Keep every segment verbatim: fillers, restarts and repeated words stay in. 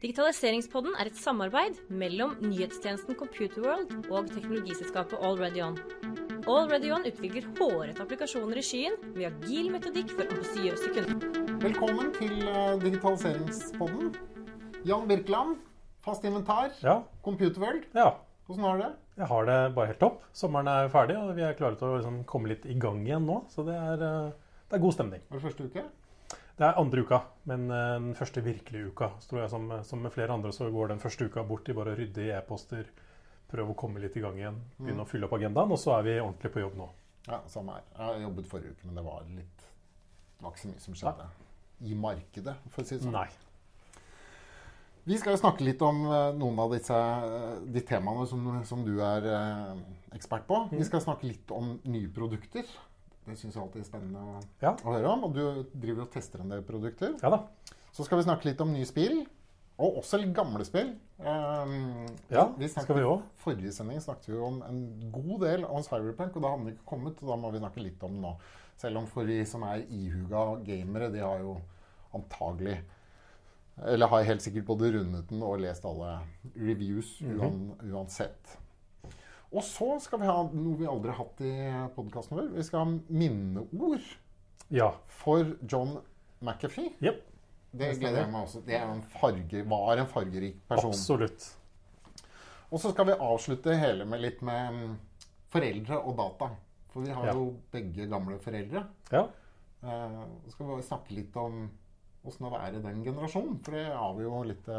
Digitaliseringspodden er et samarbeid mellom nyhetstjenesten Computerworld og teknologiselskapet AllReadyOn. AllReadyOn utvikler hårete applikasjoner i skyen med agil metodikk for ambisiøse kunder. Velkommen til uh, digitaliseringspodden. Jan Birkeland, fast inventar, ja. Computerworld. Ja. Hvordan har du det? Jeg har det bare helt topp. Sommeren er ferdig, og vi er klare til å liksom, komme litt i gang igjen nå. Så det er, uh, det er god stemning. Var det første uke? Det er andre uka, men uh, den første virkelige uka. Så tror jeg som, som med flere andre så går den første uka bort i bare å rydde i e-poster, prøve å komme litt i gang igjen, begynne mm. å fylle opp agendaen, og så er vi ordentlig på jobb nå. Ja, samme her. Jeg har jobbet forrige uke, men det var litt, det var ikke så mye som skjedde ja. I markedet, for å si det sånn. Nei. Vi skal jo snakke litt om uh, noen av disse, de temaene som, som du er uh, ekspert på. Mm. Vi skal snakke litt om nye produkter. Det synes jeg alltid er spennende å, ja. å høre om. Og du driver og tester en del produkter. Ja da. Så skal vi snakke litt om nye spill, og også litt gamle spill. Um, ja, vi skal vi også. Forrige sending snakket vi om en god del om Cyberpunk, og da hadde den ikke kommet, og da må vi snakke litt om det nå. Selv om for de som er ihuga gamere, de har jo antagelig, eller har helt sikkert både rundet den og lest alle reviews uan, uansett. Og så skal vi ha noe vi aldri har hatt i podcasten vår. Vi skal ha minneord ja. For John McAfee. Yep. Det gleder jeg meg også. Det er en farge, var en fargerik person. Absolutt. Og så skal vi avslutte hele med litt med foreldre og data. For vi har ja. Jo begge gamle foreldre. Ja. Eh, så skal vi snakke litt om hvordan det er i den generasjonen. For det har vi jo litt...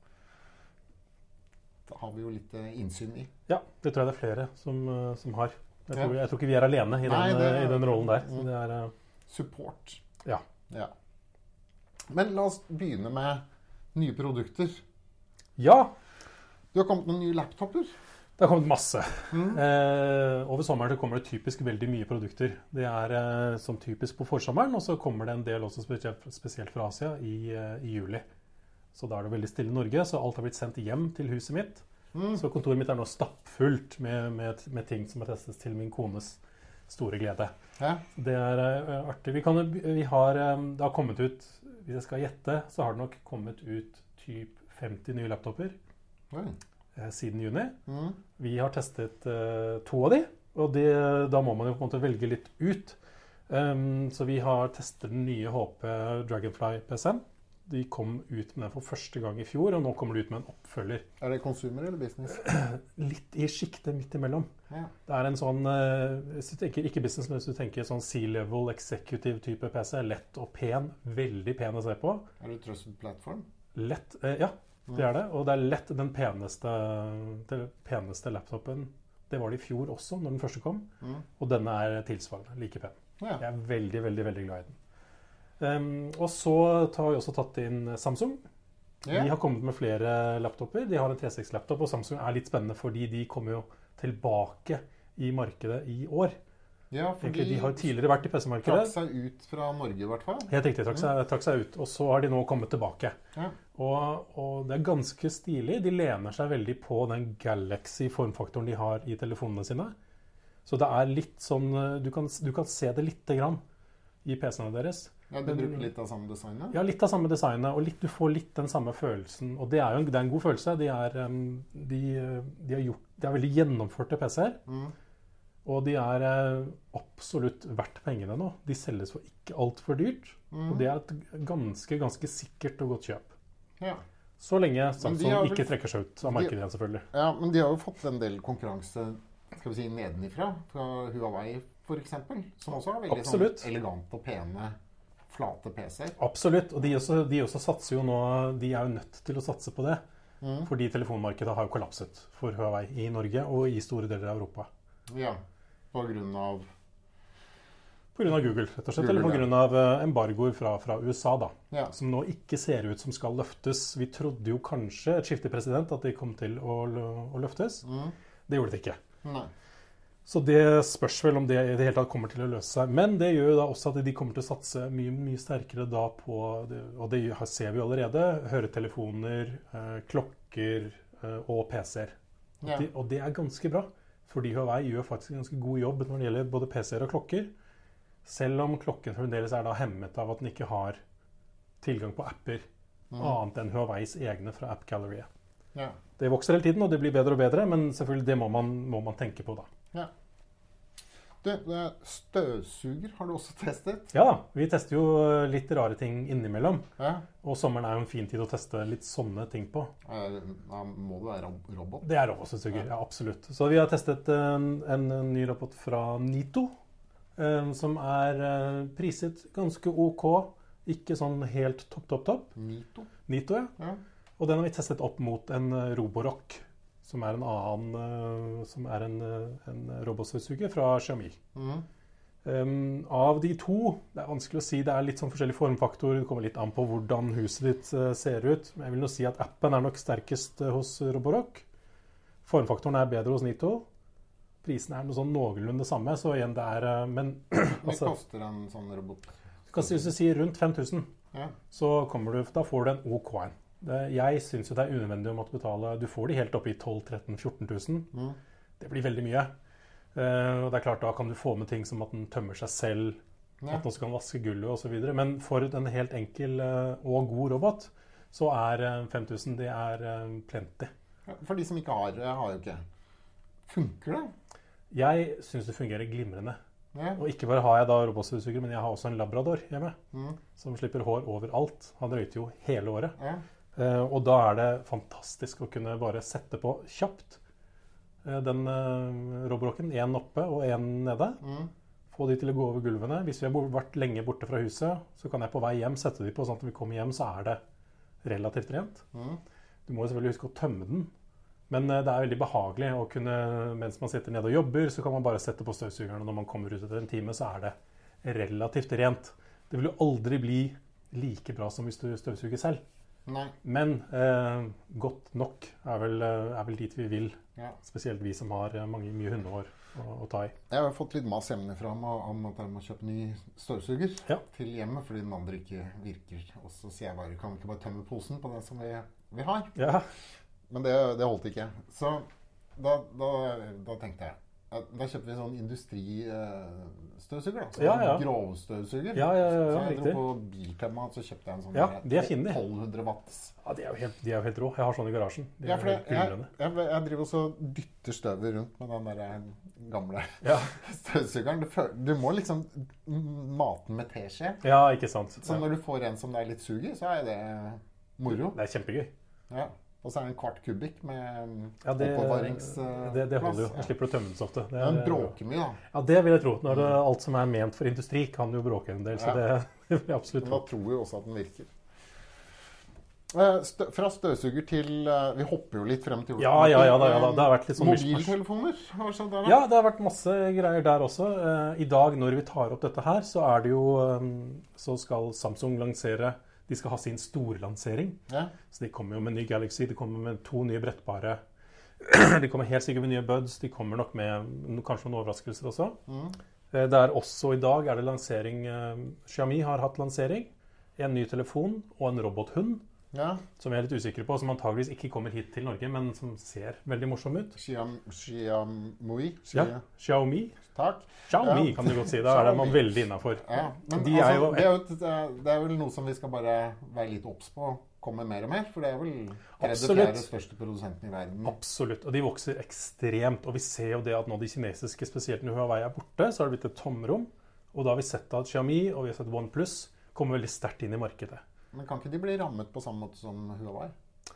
Det har vi jo litt innsyn i. Ja, det tror jeg det er flere som, som har. Jeg tror, jeg tror ikke vi er alene i, Nei, den, det, i den rollen der. Så det er, uh... support. Ja. ja. Men la oss begynne med nye produkter. Ja. Du har kommet med nye laptoper. Det har kommet masse. Mm. Eh, over sommeren så kommer det typisk veldig mye produkter. Det er eh, som typisk på forsommeren, og så kommer det en del også spesielt, spesielt fra Asia i, uh, i juli. Så da er det veldig stille i Norge, så alt har blitt sendt hjem til huset mitt. Mm. Så kontoret mitt er nå stappfullt med, med, med ting som har testet til min kones store glede. Ja. Det er uh, artig. Vi kan, vi har, um, det har kommet ut, hvis jeg skal gjette, så har det nok kommet ut typ femti nye laptoper mm. uh, siden juni. Mm. Vi har testet uh, to av de, og det, da må man jo på en måte velge litt ut. Um, så vi har testet den nye H P Dragonfly-P C-en. De kom ut med den for første gang i fjor, og nå kommer de ut med en oppfølger. Er det consumer eller business? Litt i skiktet midt imellom. Ja. Det er en sånn, hvis du tenker, ikke business, men hvis du tenker sånn C-level executive type P C, lett og pen, veldig pen å se på. Er det trusted platform? Lett, eh, ja, det er det. Og det er lett den peneste, den peneste laptopen. Det var det i fjor også, når den første kom. Mm. Og denne er tilsvarende, like pen. Ja. Jeg er veldig, veldig, veldig glad i den. Um, og så har vi også tatt inn Samsung. Yeah. De har kommet med flere laptoper. De har en tre seks-laptop, og Samsung er litt spennende fordi de kommer jo tilbake i markedet i år. Ja, fordi de har tidligere vært i P C-markedet. Trakk seg ut fra Norge i hvert fall. Helt riktig, trakk seg, trakk seg ut. Og så har de nå kommet tilbake. Ja. Og, og det er ganske stilig. De lener seg veldig på den Galaxy-formfaktoren de har i telefonene sine. Så det er litt sånn, du kan, du kan se det litt grann i P C-ene deres. Ja, du bruker litt av samme designet? Ja, litt av samme designet, og litt, du får litt den samme følelsen. Og det er jo en, det er en god følelse. De er, de, de har gjort, de er veldig gjennomførte P C-er. Mm. Og de er absolutt verdt pengene nå. De selges for ikke alt for dyrt. Mm. Og det er et ganske, ganske sikkert og godt kjøp. Ja. Så lenge Samsung vel, ikke trekker seg ut av markedet igjen, selvfølgelig. Ja, men de har jo fått en del konkurranse, skal vi si, nedenifra. Fra Huawei, for eksempel. Som også har veldig sånn elegante og pene flate P C-er. Absolutt, og de også, de også satser jo nå, de er jo nødt til å satse på det, mm. fordi telefonmarkedet har jo kollapset for Huawei i Norge og i store deler av Europa. Ja, på grunn av... På grunn av Google, rett og slett, Google, eller på grunn av embargoer fra, fra U S A da, ja. Som nå ikke ser ut som skal løftes. Vi trodde jo kanskje, et skifte president, at de kom til å, å løftes. Mm. Det gjorde det ikke. Nei. Så det spørs vel om det i det hele tatt kommer til å løse seg. Men det gjør jo da også at de kommer til å satse mye, mye sterkere da på, og det ser vi allerede, høretelefoner, eh, klokker eh, og P C-er. Og, ja. de, og det er ganske bra, fordi Huawei gjør faktisk en ganske god jobb når det gjelder både P C-er og klokker. Selv om klokken fremdeles er da hemmet av at den ikke har tilgang på apper mm. annet enn Huaweis egne fra App Gallery. Ja. Det vokser hele tiden, og det blir bedre og bedre, men selvfølgelig det må man, må man tenke på da. Ja. Du, støvsuger har du også testet? Ja da, vi tester jo litt rare ting innimellom. Ja. Og sommeren er jo en fin tid å teste litt sånne ting på. Da må det være robot? Det er robotstøvsuger, ja. ja absolutt. Så vi har testet en, en ny robot fra Nito, som er priset ganske ok. Ikke sånn helt topp, topp, topp. Nito? Nito, ja. ja. Og den har vi testet opp mot en Roborock, som er en annen, som er en, en robotstøvsuger fra Xiaomi. Mm. Um, av de to, det er vanskelig å si, det er litt sånn forskjellige formfaktorer, det kommer litt an på hvordan huset ditt uh, ser ut. Men jeg vil nå si at appen er nok sterkest uh, hos Roborock. Formfaktoren er bedre hos Nito. Prisen er noe sånn noenlunde det samme, så igjen det er, uh, men... altså, hva koster en sånn robot? Hvis du sier rundt fem tusen, ja. så kommer du, da får du en OK-en. Jeg synes jo det er unødvendig å måtte betale, du får de helt opp i tolv, tretten, fjorten tusen. Mm. Det blir veldig mye. Og det er klart, da kan du få med ting som at den tømmer seg selv, ja. At den også kan vaske gulvet og så videre. Men for en helt enkel og god robot, så er fem tusen, det er plenty. For de som ikke har, har jo ikke. Funker det? Jeg synes det fungerer glimrende. Ja. Og ikke bare har jeg da robotstøvsuger, men jeg har også en labrador hjemme, mm. som slipper hår overalt. Han røyter jo hele året. Ja. Uh, og da er det fantastisk å kunne bare sette på kjapt uh, den uh, Roborocken, en oppe og en nede. Mm. Få de til å gå over gulvene. Hvis vi har vært lenge borte fra huset, så kan jeg på vei hjem sette de på, sånn at når vi kommer hjem så er det relativt rent. Mm. Du må jo selvfølgelig huske å tømme den. Men uh, det er veldig behagelig å kunne, mens man sitter nede og jobber, så kan man bare sette på støvsugeren, og når man kommer ut etter en time, så er det relativt rent. Det vil jo aldri bli like bra som hvis du støvsuger selv. Nei. Men eh, godt nok er vel, er vel dit vi vil, ja. Spesielt vi som har mange, mye hundehår å, å ta i. Jeg har fått litt mas hjemmefra om at jeg må kjøpe ny støvsuger ja. Til hjemmet, fordi den andre ikke virker. Og så sier jeg bare, kan vi ikke bare tømme posen på det som vi, vi har? Ja. Men det, det holdt ikke. Så da, da, da tenkte jeg, da kjøpte vi en sånn industristøvsuger, da. Så ja, ja. Grovstøvsuger. Ja, ja, ja, så jeg riktig. dro på Biltema, så kjøpte jeg en sånn ja, de er fine. tolv hundre watts. Ja, de er jo helt, de er jo helt rå. Jeg har sånn i garasjen. De ja, for er det, jeg, jeg, jeg driver også og dytter støvet rundt med den der gamle ja. støvsugeren. Du, du må liksom mate den med teskje. Ja, ikke sant. Så når du får en som det er litt sug i, så er det moro. Det er kjempegøy. Ja. Og så er det en kvart kubikk med ja, det, oppbevaringsplass. Det, det holder jo. Jeg slipper å tømme den så ofte. Det, ja, den bråker mye, da. Ja, det vil jeg tro. Når det, alt som er ment for industri kan jo bråke en del, så ja. det, det vil jeg absolutt tro. Da tror vi også at den virker. Stø, fra støvsuger til Vi hopper jo litt frem til ja, ja, ja, da, ja da. Det har vært litt sånn mobiltelefoner. Hva skjedde der, da? Ja, det har vært masse greier der også. I dag, når vi tar opp dette her, så er det jo Så skal Samsung lansere De skal ha sin storlansering. Ja. Så de kommer jo med en ny Galaxy, de kommer med to nye brettbare. De kommer helt sikkert med nye buds, de kommer nok med kanskje noen overraskelser også. Mm. Det er også i dag er det lansering, Xiaomi har hatt lansering, en ny telefon og en robothund. Ja. Som vi er litt usikre på, som antageligvis ikke kommer hit til Norge, men som ser veldig morsom ut. Xiaomi? Ja, Xiaomi. Takk. Xiaomi ja. Kan du godt si, da er det man veldig innenfor. Ja, men De altså, er jo, det, er jo, det er vel noe som vi skal bare være litt obs på, komme mer og mer, for det er vel tredje fjerde største produsenten i verden. Absolutt, og de vokser ekstremt, og vi ser jo det at nå de kinesiske, spesielt når Huawei er borte, så har det blitt et tomrom, og da har vi sett at Xiaomi og vi har sett OnePlus kommer veldig sterkt inn i markedet. Men kan ikke de bli rammet på samme måte som Huawei?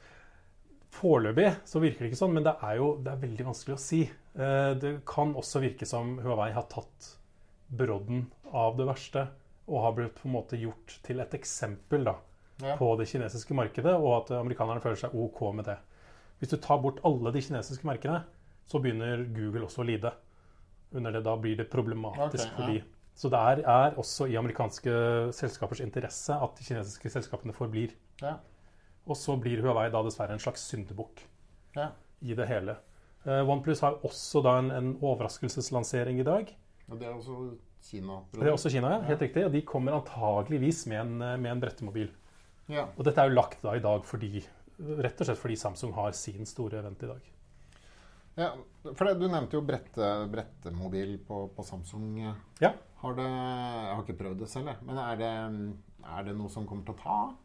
Foreløpig så virker det ikke sånn, men det er jo det er veldig vanskelig å si. Det kan også virke som Huawei har tatt brodden av det verste, og har blitt på en måte gjort til et eksempel da, ja. På det kinesiske markedet, og at amerikanerne føler seg ok med det. Hvis du tar bort alle de kinesiske markedene, så begynner Google også å lide. Under det da blir det problematisk okay, for ja. de. Så det er, er også i amerikanske selskapers interesse at de kinesiske selskapene forblir. Ja. Og så blir Huawei da dessverre en slags syndebukk ja. I det hele. Uh, OnePlus har også da en, en overraskelseslansering i dag. Og det er også Kina. Det er også Kina, ja. Helt riktig. Og de kommer antageligvis med en, med en brettemobil. Ja. Og dette er jo lagt da i dag fordi, rett og slett fordi Samsung har sin store event i dag. Ja, for det, du nevnte jo brette, brettemobil på, på Samsung. Ja. Har det, jeg har ikke prøvd det selv, men er det, er det noe som kommer til å ta?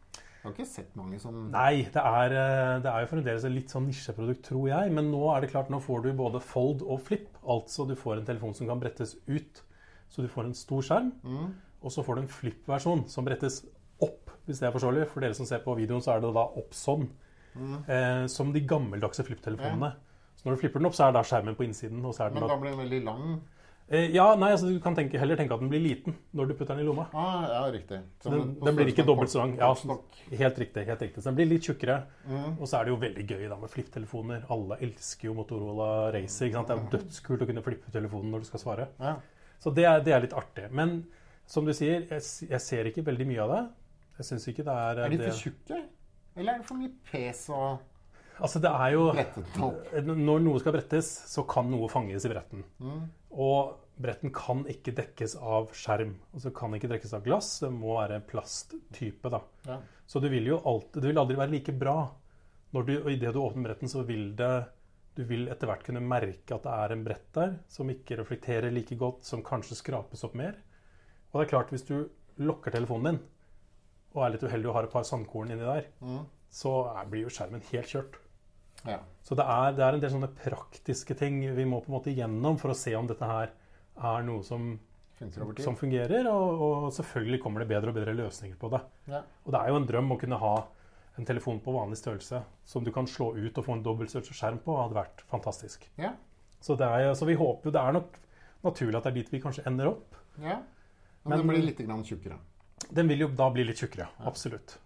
Jeg har ikke sett mange som... Nei, det er, det er jo fremdeles et litt sånn nisjeprodukt, tror jeg. Men nå er det klart, nå får du både fold og flip. Altså du får en telefon som kan brettes ut. Så du får en stor skjerm. Mm. Og så får du en flip-versjon som brettes opp, hvis det er forståelig. For dere som ser på videoen, så er det da opp sånn. Mm. Eh, som de gammeldagse flip-telefonene. Ja. Så når du flipper den opp, så er da skjermen på innsiden. Og så er den Men da blir den veldig lang... Ja, nei, altså du kan tenke, heller tenke at den blir liten når du putter den i lomma. Ah, ja, riktig. Så den, den blir ikke dobbelt så lang. Ja, helt riktig, helt riktig. Så den blir litt tjukkere. Mm. Og så er det jo veldig gøy da med flip-telefoner. Alle elsker jo Motorola Racer, ikke sant? Det er jo dødskult å kunne flippe telefonen når du skal svare. Ja. Så det er, det er litt artig. Men som du sier, jeg, jeg ser ikke veldig mye av det. Jeg synes ikke det er... Er de for tjukke? Eller er det for mye pes og altså det er jo... brettet opp? Når noe skal brettes, så kan noe fanges i bretten. Mm. Og bretten kan ikke dekkes av skjerm, altså kan ikke dekkes av glass, det må være plasttype da. Ja. Så det vil jo alltid, det vil aldri være like bra. Når du, og i det du åpner bretten, så vil det, du vil etter hvert kunne merke at det er en brett der, som ikke reflekterer like godt, som kanskje skrapes opp mer. Og det er klart, hvis du lukker telefonen din, og er litt uheldig og har et par sandkorn inni der, mm. så er, blir jo skjermen helt kjørt. Ja. Så det er, det er en del sånne praktiske ting vi må på en måte igjennom for å se om dette her er noe som, som fungerer, og, og selvfølgelig kommer det bedre og bedre løsninger på det. Ja. Og det er jo en drøm å kunne ha en telefon på vanlig størrelse som du kan slå ut og få en dobbeltstørrelse skjerm på, hadde vært fantastisk. Ja. Så, det er, så vi håper jo, det er nok naturlig at det er dit vi kanskje ender opp. Ja, men, men den blir litt grann tjukkere. Den vil jo da bli litt tjukkere, ja. Absolutt.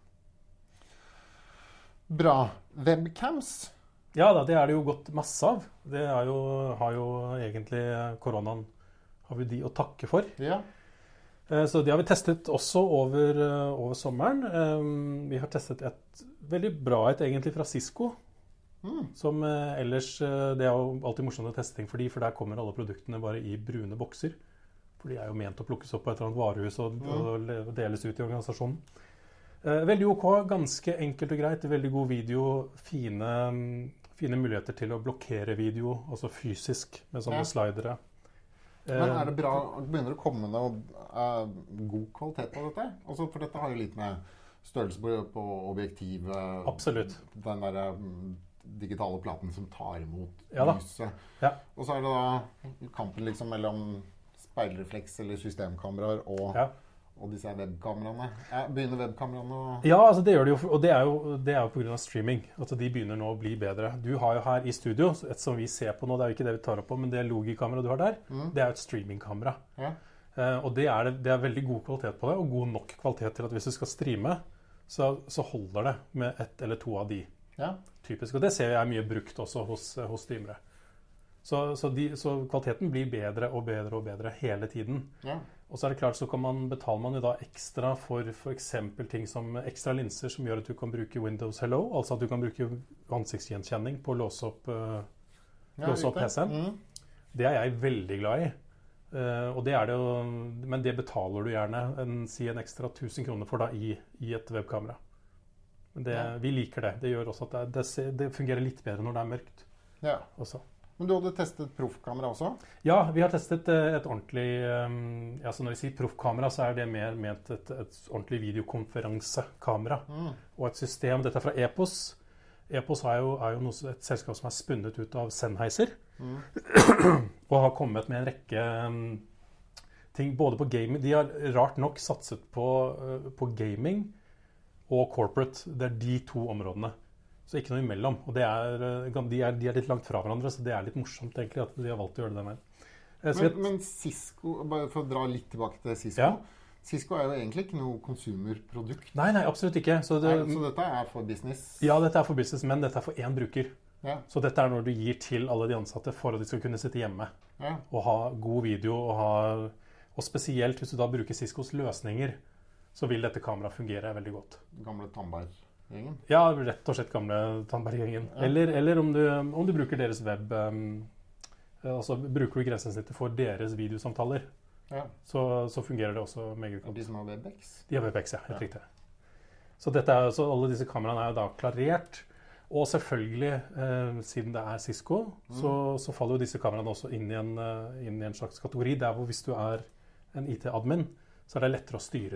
Bra. Webcams? Ja da, det er det jo gått masse av. Det er jo, har jo egentlig koronaen har vi de å takke for. Ja. Så det har vi testet også over, over sommeren. Vi har testet et veldig bra et egentlig fra Cisco. Mm. Som ellers, det er jo alltid morsomt å teste ting for de, for der kommer alle produktene bare i brune bokser. For de er jo ment å plukkes opp på et eller annet varehus og, mm. og deles ut i organisasjonen. Veldig ok, ganske enkelt og greit, veldig god video, fine, fine muligheter til å blokkere video, altså fysisk, med sånne ja. slidere. Men er det bra, begynner det å komme noe uh, god kvalitet på dette? Altså, for dette har jo litt med størrelse på, på objektivet. Absolutt. Den der um, digitale platen som tar imot ja, lyset. Ja. Og så er det da kampen liksom mellom speilrefleks eller systemkameraer og... Ja. Og disse webkameraene. Begynner webkameraene å... Ja, altså det gjør det jo, og det er jo, det er jo på grunn av streaming. Altså de begynner nå å bli bedre. Du har jo her i studio, et som vi ser på nå, det er jo ikke det vi tar opp på, men det Logi-kameraet du har der, mm. det er jo et streamingkamera. Ja. Uh, og det er, det er veldig god kvalitet på det, og god nok kvalitet til at hvis du skal streame, så, så holder det med ett eller to av de. Ja. Typisk, og det ser jeg er mye brukt også hos, hos streamere. Så, så, de, så kvaliteten blir bedre og bedre og bedre hele tiden. Ja. Og så er det klart, så kan man, betaler man jo da ekstra for for eksempel ting som ekstra linser som gjør at du kan bruke Windows Hello, altså at du kan bruke ansiktsgjenkjenning på å låse opp, uh, ja, låse opp P C-en. Mm. Det er jeg veldig glad i. Uh, og det er det jo, men det betaler du gjerne en, si en ekstra tusen kroner for da i, i et webkamera. Men det, ja. Vi liker det. Det gjør også at det, det, det fungerer litt bedre når det er mørkt. Ja. Også. Men du hadde testet proffkamera også? Ja, vi har testet et ordentlig, ja, så når vi sier proffkamera, så er det mer ment et, et ordentlig videokonferansekamera. Mm. Og et system, dette er fra Epos. Epos er jo, er jo noe, et selskap som er spunnet ut av Sennheiser. Mm. Og har kommet med en rekke ting, både på gaming. De har rart nok satset på, på gaming og corporate. Det er de to områdene. Så ikke noe imellom. Og det er, de, er, de er litt langt fra hverandre, så det er litt morsomt egentlig at de har valgt å gjøre det der. Men, vet, men Cisco, bare for å dra litt tilbake til Cisco, ja. Cisco er jo egentlig ikke noe konsumerprodukt. Nei, nei, absolutt ikke. Så, det, nei, så dette er for business? Ja, dette er for business, men dette er for én bruker. Ja. Så dette er når du gir til alle de ansatte for at de skal kunne sitte hjemme ja. Og ha god video, og, ha, og spesielt hvis du da bruker Ciscos løsninger, så vil dette kameraet fungere veldig godt. Gamle Tandberg. Gjengen. Ja, rett og slett gamle Tandberg-gjengen. Ja. Eller, eller om, du, om du bruker deres web, um, altså bruker du grensesnittet for deres videosamtaler, ja. så, så fungerer det også meget godt. De som har WebEx? De har WebEx, ja, helt ja. Riktig. Så, dette er, så alle disse kameraene er jo da klarert, og selvfølgelig, eh, siden det er Cisco, mm. så, så faller jo disse kameraene også inn i, en, inn i en slags kategori, der hvor hvis du er en I T-admin, så er det lettere å styre de.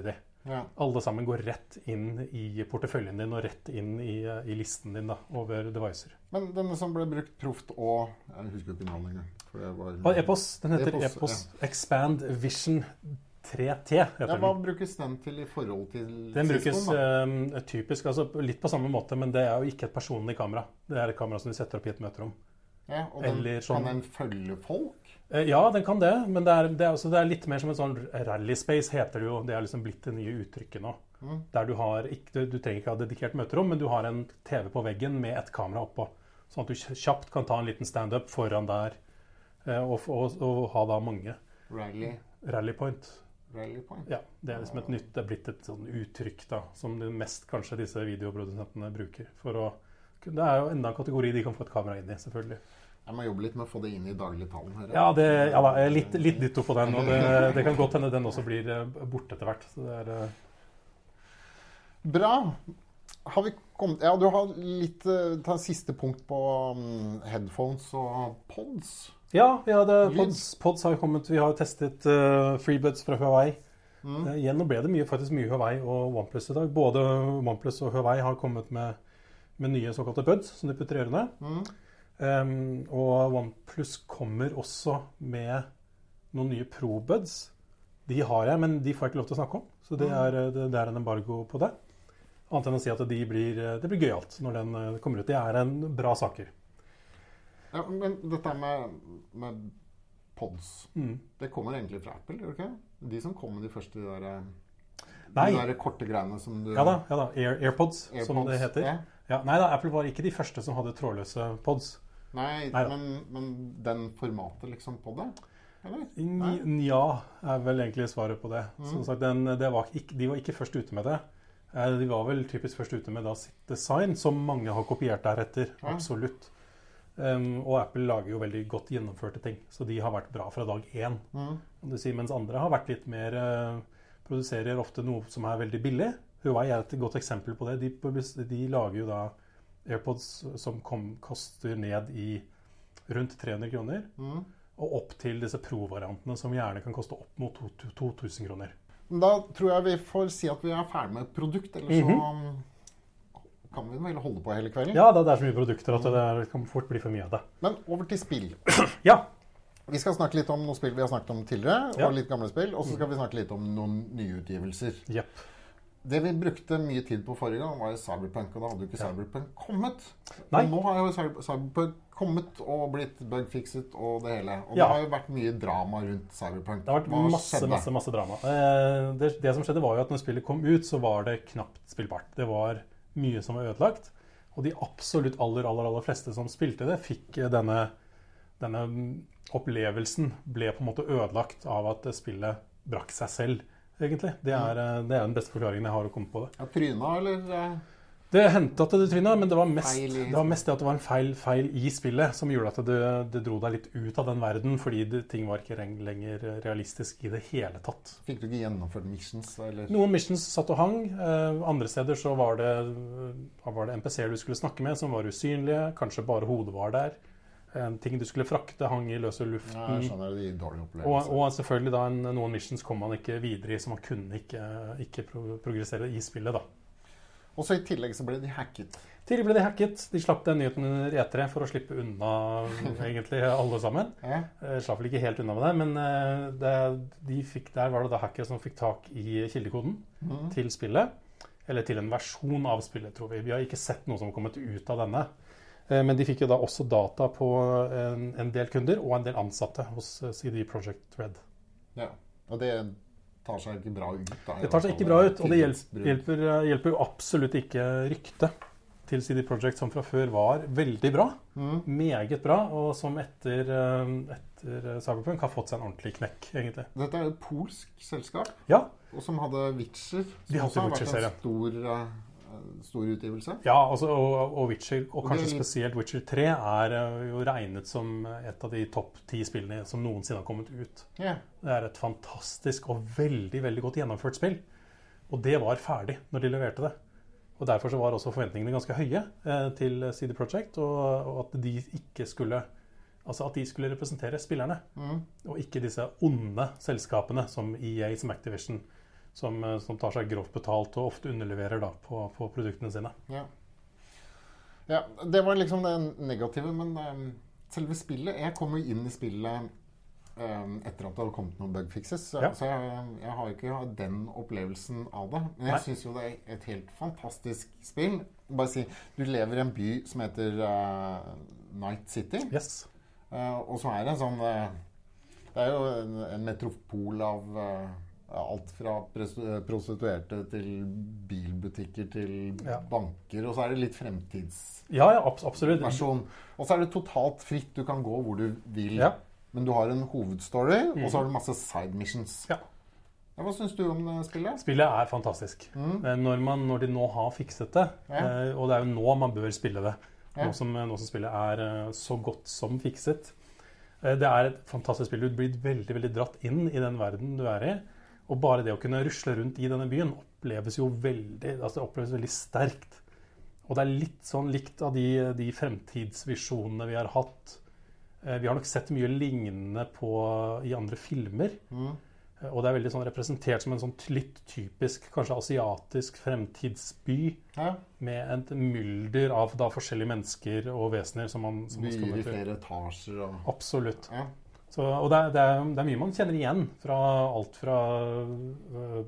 Ja. Alle sammen går rett inn i porteføljen din og rett inn i, i listen din da, over devices. Men denne som ble brukt proft og jeg husker ikke navnet engang. For det var, Og Epos, den heter Epos, Epos ja. Expand Vision tre T. Heter Ja, hva den. brukes den til i forhold til Den brukes Ciscoen, eh, typisk, altså litt på samme måte, men det er jo ikke et personlig kamera. Det er et kamera som du setter opp i et møterom. Ja, og den, eller sånn- kan den følge folk? Eh, Ja, den kan det, men det er, det, er, altså, det er litt mer som en sånn rally space, heter det jo. Det er liksom blitt det nye uttrykket nå. Mm. Der du har, ikke, du, du trenger ikke ha dedikert møterom, men du har en T V på veggen med et kamera oppå. Sånn at du kjapt kan ta en liten stand-up foran der, eh, og, og, og ha da mange. Rally, Rally point. rally point? Ja, det er liksom et nytt, det er blitt et sånn uttrykk da, som det mest kanskje disse videoprodusentene bruker. For å, det er jo enda en kategori de kan få et kamera inn i, selvfølgelig. Jeg må jobbe litt med å få det inn i dagligtalen her. Ja, det, ja da, jeg er litt, litt ditto på den, og det, det kan godt hende den også blir eh, borte etter hvert. Så det er, eh, Bra. Har vi kommet... Ja, du har litt... eh, Ta en siste punkt på um, headphones og pods. ja, ja det, Lyd. pods, pods har jo kommet, vi har jo testet uh, FreeBuds fra Huawei. Mm. Eh, igjen nå ble det mye, faktisk mye Huawei og OnePlus i dag. Både OnePlus og Huawei har kommet med, med nye såkalte buds, som de putter i ørene. Mm. Um, og OnePlus kommer også med noen nye Pro-buds. De har jeg, men de får jeg ikke lov til å snakke om. Så det er, det, det er en embargo på det. Annet enn å si at de blir, det blir gøyalt når den eh, kommer ut. Det er en bra saker. Ja, men dette med, med pods, Mm. det kommer egentlig fra Apple, gjør det ikke? De som kom med de første de der, eh, Nei, de der korte greiene som du... ja da, ja da. Air, AirPods, som AirPods, det heter. Ja. Ja, nei da, Apple var ikke de første som hadde trådløse pods. Nei, Neida. men, men den formatet liksom på det? Eller? N- Ja, er vel egentlig svaret på det. Mm. Som sagt, den, det var ikke, de var ikke først ute med det. Eh, De var vel typisk først ute med da sitt design, som mange har kopiert deretter. Ja. Absolutt. Um, og Apple lager jo veldig godt gjennomførte ting, så de har vært bra fra dag én. Mm. Kan du si, mens andre har vært litt mer eh, produserer ofte noe som er veldig billig. Huawei er et godt eksempel på det. De, publis- de lager jo da AirPods som kom, koster ned i rundt tre hundre kroner, Mm. og opp til disse Pro-variantene som gjerne kan koste opp mot to- to- to tusen kroner. Da tror jeg vi får si at vi er ferdig med et produkt, eller så Mhm. um, kan vi vel holde på hele kvelden. Ja, det er så mye produkter at det er, kan fort bli for mye av det. Men over til spill. Ja, Vi skal snakke litt om noen spill vi har snakket om tidligere, Ja. og litt gamle spill, og så skal vi snakke litt om noen nyutgivelser. jepp. Det vi brukte mye tid på forrige gang, var jo Cyberpunk, og da hadde jo ikke Ja. Cyberpunk kommet. Nei. Og nå har jo Cyber- Cyberpunk kommet og blitt bugfixet og det hele. Og Ja. det har jo vært mye drama rundt Cyberpunk. Det har vært Hva masse, skjedde? masse, masse drama. Eh, det, det som skjedde var jo at når spillet kom ut, så var det knapt spillbart. Det var mye som var ødelagt. Og de absolutt aller, aller, aller fleste som spilte det, fikk eh, denne, denne mm, opplevelsen ble på en måte ødelagt av at eh, spillet brakk seg selv, egentlig. Det er, eh, det er den beste forklaringen jeg har å komme på det. Ja, tryna, eller? eh, Det hendte at det tryna, men det var, mest, Feil i- det var mest det at det var en feil, feil i spillet som gjorde at det, det dro deg litt ut av den verden, fordi det, ting var ikke reng- lenger realistisk i det hele tatt. Fikk du ikke gjennomført missions, eller? Noen missions satt og hang. Eh, andre steder så var det, var det N P C-er du skulle snakke med som var usynlige. Kanskje bare hodet var der. En ting du skulle frakte hang i løse luften. Ja, jeg skjønner det gir dårlig Og, opplevelse. og selvfølgelig da en, noen missions kom man ikke videre i, så man kunne ikke, ikke pro progressere i spillet da. Og så i tillegg så ble de hacket. Tidlig ble de hacket. De slapp den nyheten under E tre for å slippe unna egentlig alle sammen. Ja. Eh, slapp vel ikke helt unna med det, men eh, det, de fikk, der var det da hackere som fikk tak i kildekoden Mhm. til spillet. Eller til en versjon av spillet, tror vi. Vi har ikke sett noe som har kommet ut av denne. Eh, men de fikk jo da også data på en, en del kunder og en del ansatte hos eh, C D Projekt Red. Ja. Og det tar seg ikke bra ut. Da, i Det tar seg hvert ikke fall. bra ut, og det hjelper, Tillitsbrudd. hjelper, hjelper jo absolutt ikke ryktet til C D Projekt, som fra før var veldig bra. Mhm. Meget bra, og som etter, eh, etter Cyberpunk har fått seg en ordentlig knekk, egentlig. Dette er jo et polsk selskap, Ja, og som hadde Witcher, som De hadde også har vært Witcher-serien. en stor, eh, stor utgivelse. ja altså, og, og Witcher, og Og kanskje det er litt- spesielt Witcher tre, er eh, jo regnet som et av de topp ti spillene som noensinne har kommet ut. Ja. Det er et fantastisk og veldig, veldig godt gjennomført spill. Og det var ferdig når de leverte det. Og derfor så var også forventningene ganske høye eh, til C D Projekt, og, og at de ikke skulle Altså at de skulle representere spillerne, Mhm. og ikke disse onde selskapene som E A, som Activision, som, som tar seg grovt betalt og ofte underleverer da, på, på produktene sine. Ja. Ja, det var liksom det negative, men um, selve spillet, jeg kom jo inn i spillet um, etter at det hadde kommet noen bugfixes, så, Ja. så jeg, jeg har jo ikke den opplevelsen av det. Men jeg Nei. synes jo det er et helt fantastisk spill. Bare si, du lever i en by som heter uh, Night City, Yes. uh, og så er det en sånn, uh, det er jo en, en metropol av uh, alt fra prostituerte til bilbutikker til Ja. banker, og så er det litt fremtidsversjon. Ja, ja, abs- absolutt. Og så er det totalt fritt, du kan gå hvor du vil. Ja. Men du har en hovedstory, og så har du masse side missions. Ja. Ja, hva synes du om det spillet? Spillet er fantastisk. Eh, Når, man, når de nå har fikset det, Ja. eh, og det er jo nå man bør spille det, Ja. nå, som, nå som spillet er eh, så godt som fikset. Eh, Det er et fantastisk spill. Du blir veldig, veldig dratt inn i den verden du er i. Og bare det å kunne rusle rundt i denne byen oppleves jo veldig, altså det oppleves veldig sterkt. Og det er litt sånn likt av de, de fremtidsvisjonene vi har hatt. Eh, Vi har nok sett mye lignende på i andre filmer. Mm. Eh, Og det er veldig sånn representert som en sånn litt typisk, kanskje asiatisk fremtidsby. Ja. Med et mylder av da forskjellige mennesker og vesener som man, som man skal Byer i møte. flere etasjer. Og... Absolutt. Ja. Så, og det er, det, er, det er mye man kjenner igjen fra alt fra øh,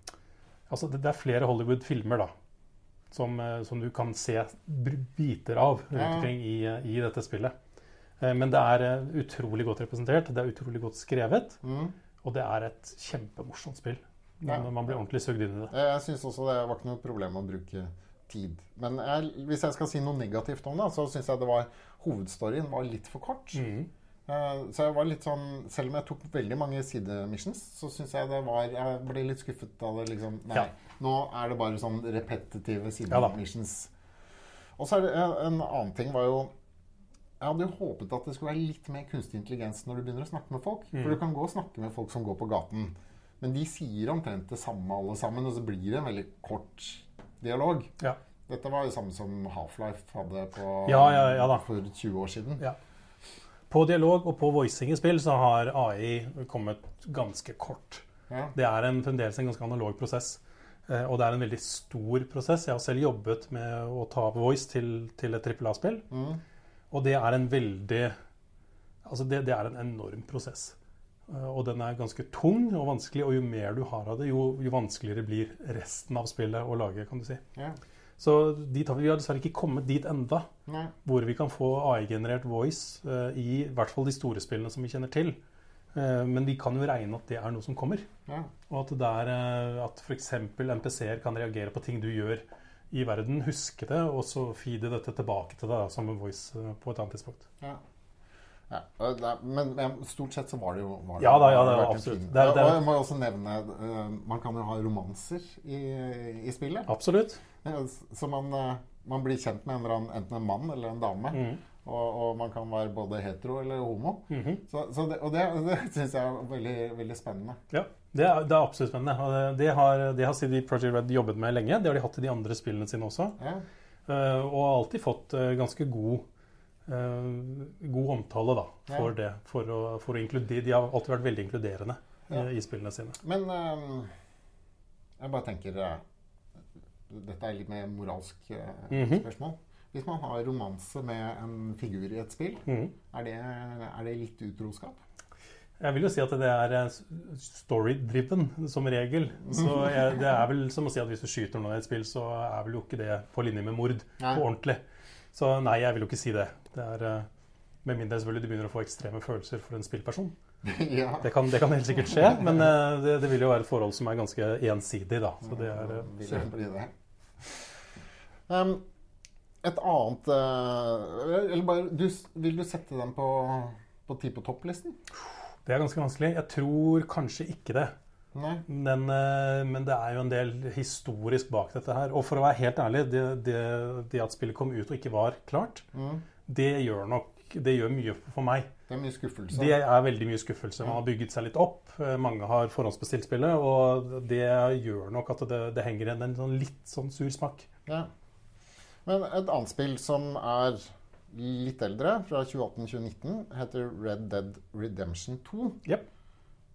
Altså, det, det er flere Hollywood-filmer, da. Som, øh, som du kan se br- biter av rundt Ja. omkring i, i dette spillet. Eh, Men det er øh, utrolig godt representert, det er utrolig godt skrevet, Mm. og det er et kjempemorsomt spill. Ja. Når man blir ordentlig sugd inn i det. Jeg synes også det var ikke noe problem å bruke tid. Men jeg, hvis jeg skal si noe negativt om det, så synes jeg det var hovedstoryen var litt for kort. Mhm. Eh, Så jeg var litt sånn, selv om jeg tok veldig mange sidemissions, så synes jeg det var, jeg ble litt skuffet av det liksom, nei, Ja. nå er det bare sånn repetitive Ja da. sidemissions. Og så er det en, en annen ting var jo, jeg hadde jo håpet at det skulle være litt mer kunstig intelligens når du begynner å snakke med folk. Mm. For du kan gå og snakke med folk som går på gaten, men de sier omtrent det samme alle sammen, og så blir det en veldig kort dialog. Ja. Dette var jo samme som Half-Life hadde på, Ja, ja, ja da. for tjue år siden. Ja. På dialog og på voicing i spill så har A I kommet ganske kort. Ja. Det er en, fremdeles en ganske analog prosess. Eh, og det er en veldig stor prosess. Jeg har selv jobbet med å ta voice til, til et trippel A-spill. Mm. Og det er en veldig Altså det, det er en enorm prosess. Eh, og den er ganske tung og vanskelig, og jo mer du har av det, jo, jo vanskeligere blir resten av spillet å lage, kan du si. Ja. Så dit har vi, vi har dessverre ikke kommet dit enda, Nei. hvor vi kan få A I-generert voice eh, i, i hvert fall de store spillene som vi kjenner til. Eh, men vi kan jo regne at det er noe som kommer. Ja. Og at, det er, eh, at for eksempel N P C-er kan reagere på ting du gjør i verden, huske det, og så feede dette tilbake til deg da, som en voice eh, på et annet tidspunkt. Ja. Ja, og det er- men, men stort sett så var det jo var det, Ja da, ja, har det var vært en absolutt. fin- Det er- det er- Og jeg må jo også nevne uh, man kan jo ha romanser i, i spillet. Absolutt. Ja, så man, uh, man blir kjent med en eller annen, enten en mann eller en dame. Mhm. Og, og man kan være både hetero eller homo. Mhm. Så, så det, og det, det synes jeg er veldig, veldig spennende. Ja, det er, det er absolutt spennende. Og det, det har, det har C D Projekt Red jobbet med lenge. Det har de hatt i de andre spillene sine også. Ja. Eh, og har alltid fått eh, ganske god, eh, god omtale da, for Ja. det. For å, for å inkludere, de har alltid vært veldig inkluderende Ja. eh, i spillene sine. Men um, jeg bare tenker uh, dette er litt mer moralsk uh, Mhm. spørsmål. Hvis man har romanse med en figur i et spill, Mhm. er, det, er det litt utroskap? Jeg vil jo si at det er eh, story-driven som regel. Så jeg, det er vel som å si at hvis du skyter noen i et spill, så er vel jo ikke det på linje med mord Nei. på ordentlig. Så nei, jeg vil jo ikke si det. Det er, eh, med mindre selvfølgelig du begynner å få ekstreme følelser for en spillperson. Ja. Det kan, det kan helt sikkert skje, men eh, det, det vil jo være et forhold som er ganske ensidig da. Så det er... eh, Vil det bli det. Um, et annet uh, Eller bare du, vil du sette den på, på ti på topplisten? Det er ganske vanskelig. Jeg tror kanskje ikke det. Nei. Men, eh, men det er jo en del historisk bak dette her. Og for å være helt ærlig, det, det, det at spillet kom ut og ikke var klart, Mm. det gjør nok det gjør mye for meg. Det er mye skuffelse. Det er veldig mye skuffelse. Man har bygget seg litt opp. Eh, Mange har forhåndsbestilt spillet, og det gjør nok at det, det henger igjen en sånn litt sånn sur smak. Ja. Men et annet spill som er litt eldre, fra tjue atten til tjue nitten, heter Red Dead Redemption to. Jep.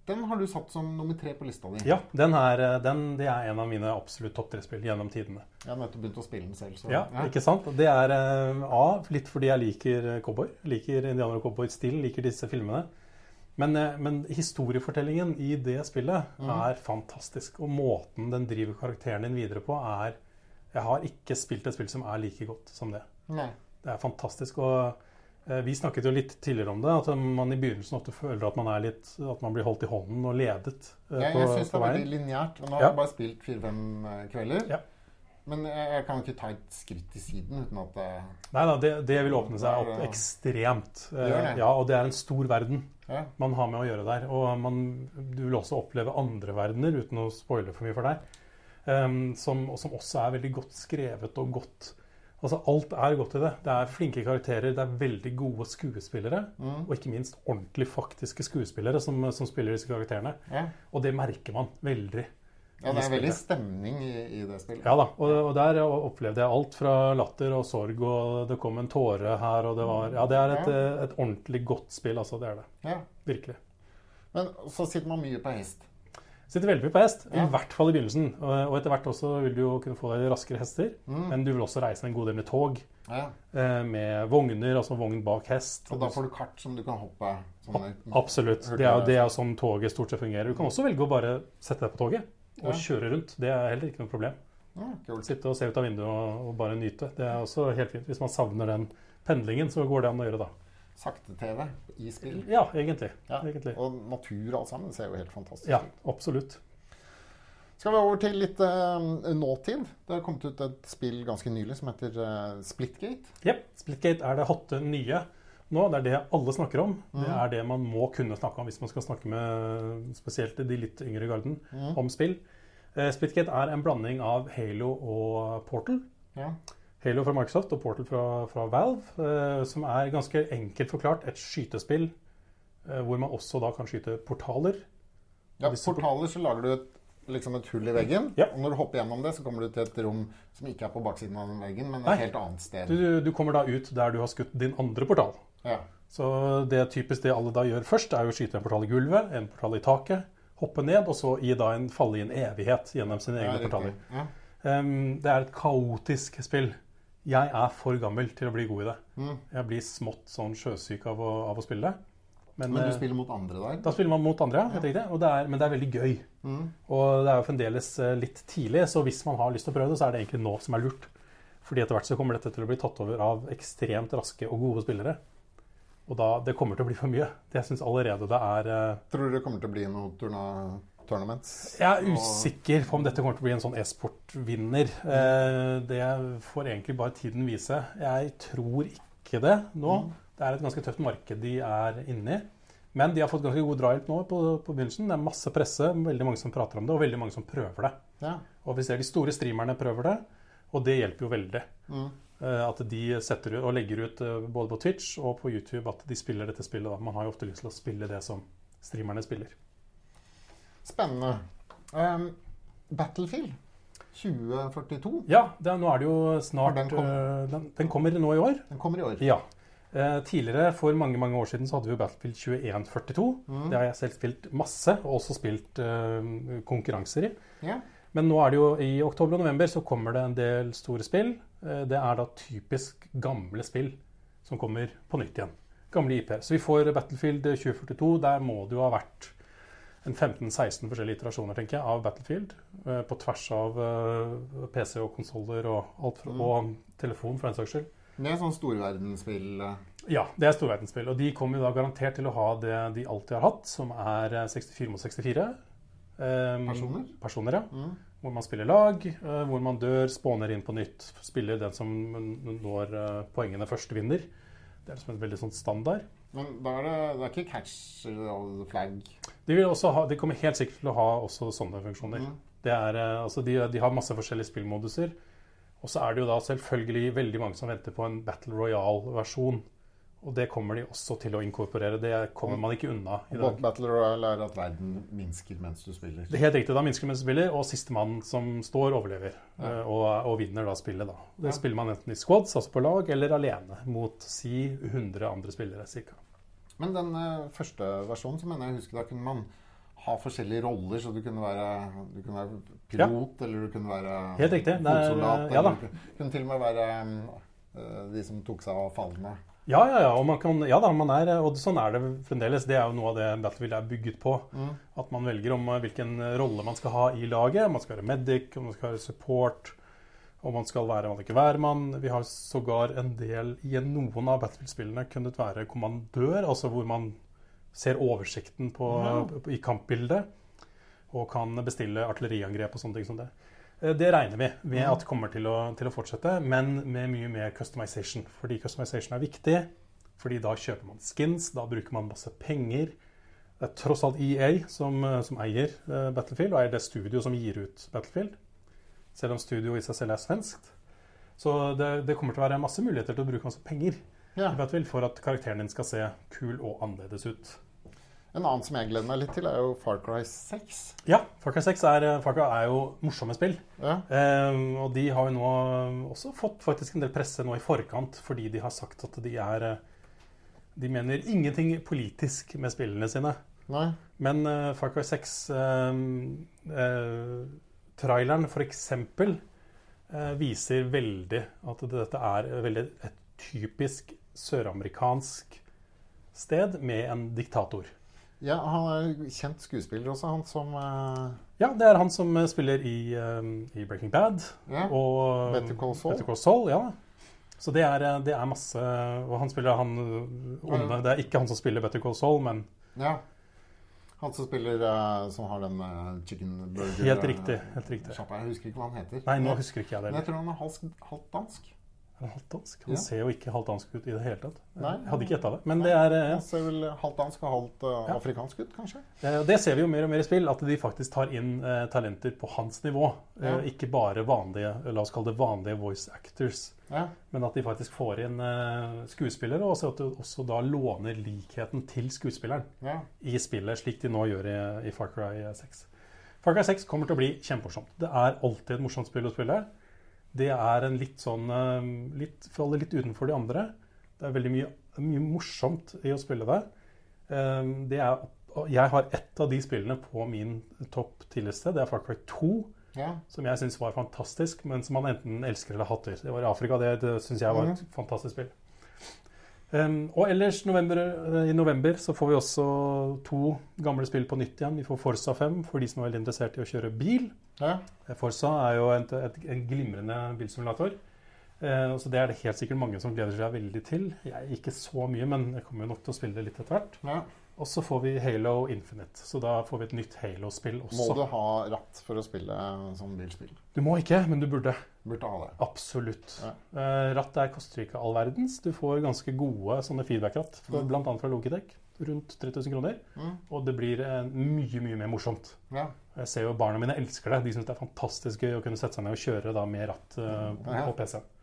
Den har du satt som nummer tre på lista di. Ja, den er, den, det er en av mine absolutt topp tre-spill gjennom tidene. Jeg har nettopp begynt å spille den selv. Så, ja, ja, ikke sant? Det er A, litt fordi jeg liker cowboy, liker indianer og cowboy-stil, liker disse filmene. Men, men historiefortellingen i det spillet mm. er fantastisk, og måten den driver karakteren din videre på er... Jeg har ikke spilt et spill som er like godt som det. Nei. Det er fantastisk, og eh, vi snakket jo litt tidligere om det, at man i begynnelsen ofte føler at man er litt, at man blir holdt i hånden og ledet eh, ja, på, jeg synes det er veien. veldig lineært, og nå Ja. har jeg bare spilt fire-fem kvelder, Ja. men jeg, jeg kan ikke ta et skritt til siden uten at det... Neida, det, det vil åpne seg opp ekstremt. Det gjør det. Ja, og det er en stor verden Ja. man har med å gjøre der, og man, du vil også oppleve andre verdener, uten å spoile for mye for deg. Um, som, som også er veldig godt skrevet og godt altså alt er godt i det. Det er flinke karakterer, det er veldig gode skuespillere Mm. og ikke minst ordentlig faktiske skuespillere som, som spiller disse karakterene, Ja. og det merker man veldig. Ja, det er veldig stemning i, i det spillet. Ja da, og, og der opplevde jeg alt fra latter og sorg, og det kom en tåre her, og det var, ja, det er et, Ja. et ordentlig godt spill, altså det er det, Ja. virkelig. Men så sitter man mye på hest. Sitter veldig mye på hest, Ja. i hvert fall i begynnelsen, og, og etter hvert også vil du jo kunne få deg raskere hester, Mm. men du vil også reise en god del med tog, Ja. eh, med vogner, altså vogn bak hest. Og da får du kart som du kan hoppe. Sånne, Absolutt, det er, det er sånn toget stort sett fungerer. Du kan også velge å bare sette deg på toget og Ja. kjøre rundt, det er heller ikke noe problem. Ja, kult. Sitte og se ut av vinduet og, og bare nyte, det er også helt fint. Hvis man savner den pendlingen, så går det an å gjøre da. Sakte-T V i spill. Ja, egentlig. Ja. egentlig. Og natur og alt sammen, det ser jo helt fantastisk Ja, ut. absolutt. Skal vi over til litt eh, nåtid? Det har kommet ut et spill ganske nylig som heter eh, Splitgate. Jep, Splitgate er det hotte nye nå. Det er det alle snakker om. Det Mhm. er det man må kunne snakke om hvis man skal snakke med spesielt de litt yngre garden Mhm. om spill. Eh, Splitgate er en blanding av Halo og Portal. Ja. Halo fra Microsoft og Portal fra, fra Valve, eh, som er ganske enkelt forklart et skytespill, eh, hvor man også da kan skyte portaler. Ja, Og disse port- portaler så lager du et, liksom et hull i veggen, Ja. og når du hopper gjennom det, så kommer du til et rom som ikke er på baksiden av den veggen, men et Nei. helt annet sted. Du, du kommer da ut der du har skutt din andre portal. Ja. Så det er typisk det alle da gjør først, er jo å skyte en portal i gulvet, en portal i taket, hoppe ned, og så i da en, falle i en evighet gjennom sine Ja, egne riktig. portaler. Ja. Um, det er et kaotisk spill. Jeg er for gammel til å bli god i det. Mm. Jeg blir smått sånn sjøsyk av å, av å spille det. Men, Men du eh, spiller mot andre der? da spiller man mot andre, ja, helt riktig. Og det er, men det er veldig gøy. Mm. Og det er jo fremdeles eh, litt tidlig, så hvis man har lyst til å prøve det, så er det egentlig nå som er lurt. Fordi etter hvert så kommer dette til å bli tatt over av ekstremt raske og gode spillere. Og da, det kommer til å bli for mye. Det jeg synes allerede det er... eh, Tror du det kommer til å bli noen turna tournaments? Jeg er Og- usikker på om dette kommer til å bli en sånn e-sport-vinner. Eh, det får egentlig bare tiden vise. Jeg tror ikke det nå. Mm. Det er et ganske tøft marked de er inne i. Men de har fått ganske god drahjelp nå på, på begynnelsen. Det er masse presse, veldig mange som prater om det, og veldig mange som prøver det. Ja. Og vi ser de store streamerne prøver det, og det hjelper jo veldig. Mm. Eh, At de setter ut og legger ut eh, både på Twitch og på YouTube at de spiller dette spillet. Da. Man har jo ofte lyst til å spille det som streamerne spiller. Spennende. Um, Battlefield tjue førtito, Ja, det, er- nå er det jo snart Har den kommet? eh, den, den kommer nå i år. den kommer i år. Ja. Eh, tidligere, for mange mange år siden, så hadde vi jo Battlefield tjueen førtito. Mm. Det har jeg selv spilt masse, og også spilt eh, konkurranser i. Ja. Men nå er det jo i oktober og november så kommer det en del store spill. Eh, det er da typisk gamle spill som kommer på nytt igjen. Gamle I P. Så vi får Battlefield tjue førtito. Der må det jo ha vært en femten seksten forskjellige iterasjoner, tenker jeg, av Battlefield. eh, På tvers av eh, P C og konsoller og alt fra, Mm. og telefon, for en saks skyld. Det er sånn storverdensspill. eh. Ja, det er storverdensspill. Og de kommer jo da garantert til å ha det de alltid har hatt, som er eh, sekstifire mot sekstifire. Um, Personer? Personer, ja. Mm. Hvor man spiller lag, eh, hvor man dør, spåner inn på nytt, spiller den som n- når eh, poengene først vinner. Det er liksom en veldig sånn standard. Men da er det, det er ikke catch the flag. De, vil også ha, de kommer helt sikkert til å ha også sånne funksjoner. Mm. Det er, eh, altså de, de har masse forskjellige spillmoduser. Og så er det jo da selvfølgelig veldig mange som venter på en Battle Royale-versjon. Og det kommer de også til å inkorporere. Det kommer man ikke unna i dag. Battle Royale er at verden minsker mens du spiller. Det er helt riktig. Da minsker man spiller, og sistemann som står, overlever. Ja. eh, Og, og vinner da spillet. da. Det Ja. spiller man enten i squads, altså på lag, eller alene mot si hundre andre spillere cirka. Men den eh, første versjonen, så mener jeg husker da kunne man ha forskjellige roller, så du kunne være, du kunne være pilot, ja. Eller du kunne være helt riktig. fotsoldat, ja, eller du kunne til og med være uh, de som tok seg av fallene. Ja, ja, ja, og man kan, ja da, man er, og sånn er det fremdeles. Det er jo noe av det Battlefield er bygget på. Mm. At man velger om hvilken rolle man skal ha i laget. Man skal være medic, om man skal være support, om man skal være hvermann. Vi har sågar en del, i noen av Battlefield-spillene, kunnet være kommandør, altså hvor man ser oversikten på, ja. på, i kampbildet, og kan bestille artilleriangrep og sånne ting som det. Det regner vi med at kommer til å, til å fortsette, men med mye mer customization. Fordi customization er viktig, fordi da kjøper man skins, da bruker man masse penger. Det er tross alt E A som, som eier uh, Battlefield, og er det studio som gir ut Battlefield. Selv om studio i seg selv er svenskt. Så det, det kommer til å være masse muligheter til å bruke masse penger ja. i Battlefield for at karakteren din skal se kul og annerledes ut. En annen som jeg gleder meg litt til, er jo Far Cry seks. Ja, Far Cry seks er, Far Cry er jo morsomme spill. Ja. Um, og de har jo nå også fått faktisk en del presse nå i forkant, fordi de har sagt at de er de mener ingenting politisk med spillene sine. Nei. Men uh, Far Cry seks um, uh, traileren for eksempel uh, viser veldig at dette er veldig et typisk søramerikansk sted med en diktator. Ja, han er kjent skuespiller også, han som... Uh... Ja, det er han som spiller i, um, i Breaking Bad. Ja, og Better Call Saul. Better Call Saul, ja. Så det er, det er masse... Og han spiller han onde. Ja. Det er ikke han som spiller Better Call Saul, men... Ja, han som spiller, uh, som har den uh, chicken burger... Helt riktig, helt riktig. Uh, jeg husker ikke hva han heter. Nei, nå husker ikke jeg det. Men jeg tror han er halvt, halvt dansk. Halvt dansk? Han ja. ser jo ikke halvt dansk ut i det hele tatt. Nei, jeg hadde ikke ettet det. Men nei, det er... Han ser vel halvt dansk og halvt uh, ja. afrikansk ut, kanskje? Eh, det ser vi jo mer og mer i spill, at de faktisk tar inn eh, talenter på hans nivå. Ja. Eh, ikke bare vanlige, la oss kalle det vanlige voice actors. Ja. Men at de faktisk får inn eh, skuespillere, og at de også da låner likheten til skuespilleren ja. i spillet, slik de nå gjør i, i Far Cry seks. Far Cry seks kommer til å bli kjempemorsomt. Det er alltid et morsomt spill å spille her. Det er en litt sånn, litt, faller litt utenfor de andre. Det er veldig mye, mye morsomt i å spille det. Det er, jeg har ett av de spillene på min topp ti-liste. Det er Far Cry to, ja. som jeg synes var fantastisk, men som man enten elsker eller hatter. Det var i Afrika, det, det synes jeg var et mm. fantastisk spill. Um, og ellers november, i november så får vi også to gamle spill på nytt igjen. Vi får Forza fem for de som er veldig interessert i å kjøre bil. Ja. Forza er jo en, et, en glimrende bilsimulator. Uh, så det er det helt sikkert mange som gleder seg veldig til. Jeg ikke så mye, men jeg kommer jo nok til å spille det litt etter hvert. Ja. Og så får vi Halo Infinite, så da får vi et nytt Halo-spill også. Må du ha ratt for å spille sånn bilspill? Du må ikke, men du burde. Burde ha det. Absolutt. Ja. Uh, ratt der koster ikke all verdens. Du får ganske gode sånne feedback-ratt, mm. blant annet fra Logitech, rundt tre tusen kroner. Mm. Og det blir uh, mye, mye mer morsomt. Ja. Jeg ser jo barna mine elsker det. De synes det er fantastisk gøy å kunne sette seg ned og kjøre da, med ratt uh, på, ja. på P C.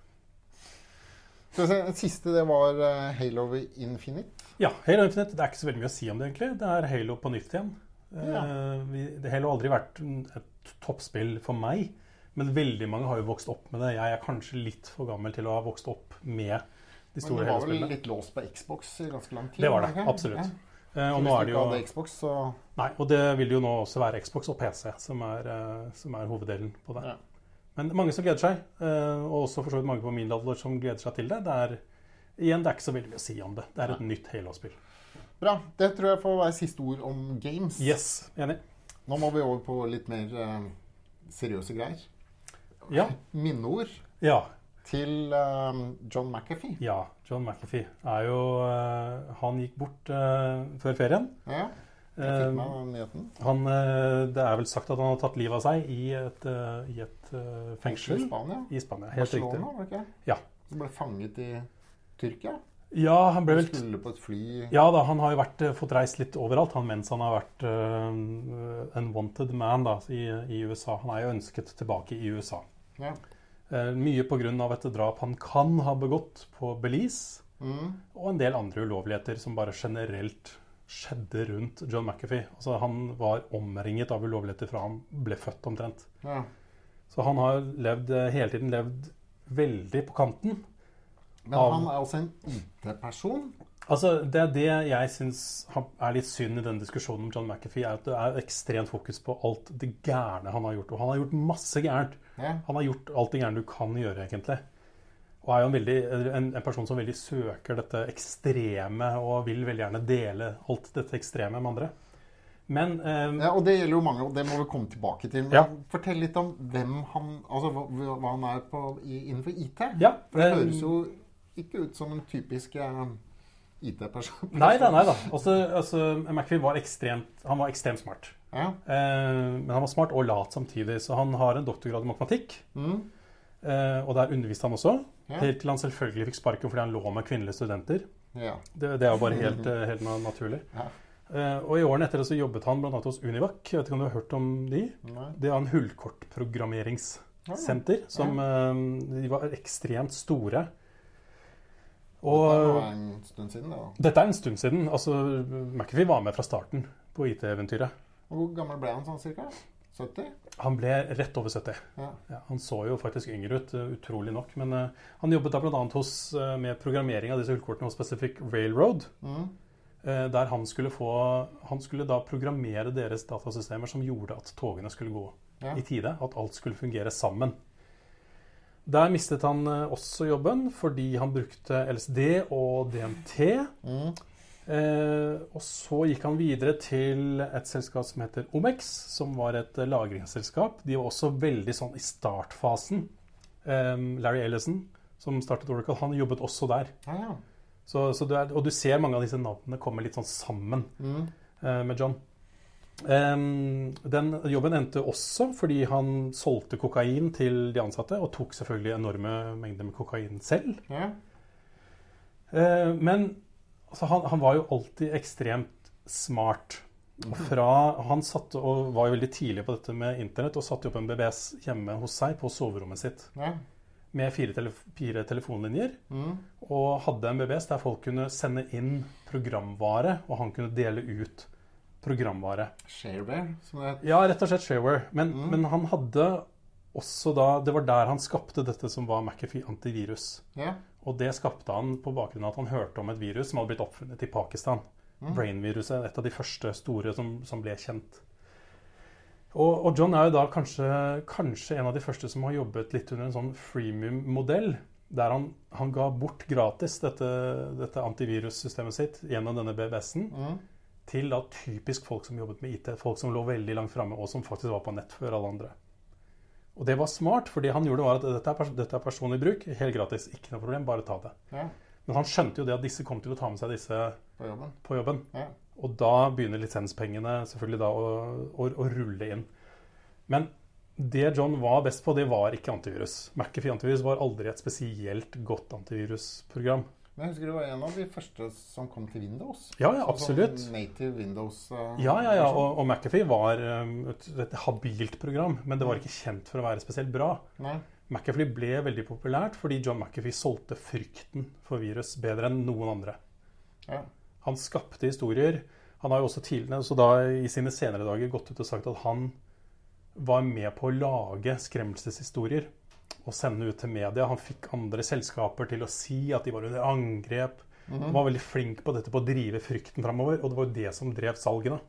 Det siste det var Halo Infinite. Ja, Halo Infinite, det er ikke så veldig mye å si om det egentlig. Det er Halo på nytt igjen. Ja. Vi, det Halo har aldri vært et toppspill for meg, men veldig mange har jo vokst opp med det. Jeg er kanskje litt for gammel til å ha vokst opp med de store Halo-spillene. Men det var vel litt låst på Xbox i ganske lang tid? Det var det, absolutt. Ja. Og nå er det jo... Xbox, så... Nei, og det vil jo nå også være Xbox og P C som er, som er hoveddelen på det. Ja. Men mange som gleder seg, og også for så vidt mange på min alder som gleder seg til det. Det er, igjen, det er ikke så veldig mye å si om det. Det er et Nei. nytt Halo-spill. Bra. Det tror jeg får være siste ord om games. Yes, enig. Nå må vi over på litt mer uh, seriøse greier. Ja. Minneord ja. til uh, John McAfee. Ja, John McAfee er jo... Uh, han gikk bort uh, før ferien. Ja. Jeg fikk med nyheten. Han, det er vel sagt at han har tatt livet av seg i et, i et fengsel. I Spania? I Spania, helt riktig. Barcelona, var det ikke? Ja. Som ble fanget i Tyrkia? Ja, han ble vel... Skulle på et fly... Ja da, han har jo vært, fått reist litt overalt, han, mens han har vært uh, en wanted man da, i, i U S A. Han er jo ønsket tilbake i U S A. Ja. Uh, mye på grunn av et drap han kan ha begått på Belize, mm. og en del andre ulovligheter som bare generelt skjedde rundt John McAfee. Altså, han var omringet av ulovligheter fra han ble født omtrent. Ja. Så han har levd, hele tiden levd veldig på kanten. Men av, han er også en I T-person? Altså, det er det jeg synes er litt synd i denne diskusjonen om John McAfee, er at det er ekstremt fokus på alt det gærne han har gjort. Og han har gjort masse gærent. Ja. Han har gjort alt det gærne du kan gjøre, egentlig. Og er jo en, veldig, en, en person som veldig søker dette ekstreme, og vil veldig gjerne dele alt dette ekstreme med andre. Men, um, ja, og det gjelder jo mange, og det må vi komme tilbake til. Men ja. Fortell litt om hvem han, altså hva, hva han er på, i, innenfor I T. Ja, For det høres jo ikke ut som en typisk eh, I T-person. Nei da, nei da. Altså, altså, McAfee var ekstremt, han var ekstremt smart. Ja. Eh, men han var smart og lat samtidig, så han har en doktorgrad i matematikk. Mm. Eh, og der underviste han også, ja. Helt til han selvfølgelig fikk sparken fordi han lå med kvinnelige studenter. Ja. Det, det er jo bare helt, helt naturlig. Ja. Uh, og i årene etter det så jobbet han blant annet hos Univac. Jeg vet ikke om du har hørt om de? Nei. Det var en hullkortprogrammeringssenter som uh, de var ekstremt store. Og, dette var en stund siden da? Dette er en stund siden. Altså, McAfee var med fra starten på I T-eventyret. Og hvor gammel ble han sånn cirka? sytti? Han ble rett over sytti. Ja. Ja, han så jo faktisk yngre ut, utrolig nok. Men uh, han jobbet da blant annet hos, uh, med programmering av disse hullkortene hos Pacific Railroad. Mm. Der han skulle, få, han skulle da programmere deres datasystemer som gjorde at togene skulle gå ja. I tide, at alt skulle fungere sammen. Der mistet han også jobben fordi han brukte L S D og D M T. Mm. Eh, og så gikk han videre til et selskap som heter Omex, som var et lagringsselskap. De var også veldig sånn i startfasen. Eh, Larry Ellison, som startet Oracle, han jobbet også der. Ja, ja. Så, så du er, og du ser mange av disse navnene komme litt sånn sammen mm. uh, med John. Um, den jobben endte også fordi han solgte kokain til de ansatte, og tok selvfølgelig enorme mengder med kokain selv. Ja. Uh, men altså, han, han var jo alltid ekstremt smart. Mm. Fra, han satt og var jo veldig tidlig på dette med internett, og satte opp en B B S hjemme hos seg på soverommet sitt. Ja. Med fire, tele, fire telefonlinjer, mm. og hadde en B B S der folk kunne sende inn programvare, og han kunne dele ut programvare. Shareware? Som det... Ja, rett og slett shareware. Men, mm. men han hadde også da, det var der han skapte dette som var McAfee antivirus. Ja. Og det skapte han på bakgrunn av at han hørte om et virus som hadde blitt oppfunnet i Pakistan. Mm. Brain-viruset, et av de første store som, som ble kjent. Og, og John er jo da kanskje, kanskje en av de første som har jobbet litt under en sånn freemium-modell, der han, han ga bort gratis dette, dette antivirussystemet sitt gjennom denne B B S-en, mm. til da typisk folk som jobbet med I T, folk som lå veldig langt fremme, og som faktisk var på nett før alle andre. Og det var smart, fordi han gjorde var at dette er, dette er personlig bruk, helt gratis, ikke noe problem, bare ta det. Ja. Men han skjønte jo det at disse kom til å ta med seg disse på jobben. På jobben. Ja. Og da begynner lisenspengene selvfølgelig da å, å, å rulle inn. Men det John var best på, det var ikke antivirus. McAfee antivirus var aldri et spesielt godt antivirusprogram. Men jeg husker det var en av de første som kom til Windows. Ja, ja, absolutt. Sånn native Windows. Uh, ja, ja, ja. Og, og McAfee var um, et, et habilt program, men det var ikke kjent for å være spesielt bra. Nei. McAfee ble veldig populært fordi John McAfee solgte frykten for virus bedre enn noen andre. Ja. Han skapte historier. Han har jo også tidligere, så da i sine senere dager gått ut og sagt at han var med på å lage skremmelseshistorier og sende ut til media. Han fikk andre selskaper til å si at de var under angrep. Mm-hmm. Han var veldig flink på dette, på å drive frykten fremover, og det var jo det som drev salgene.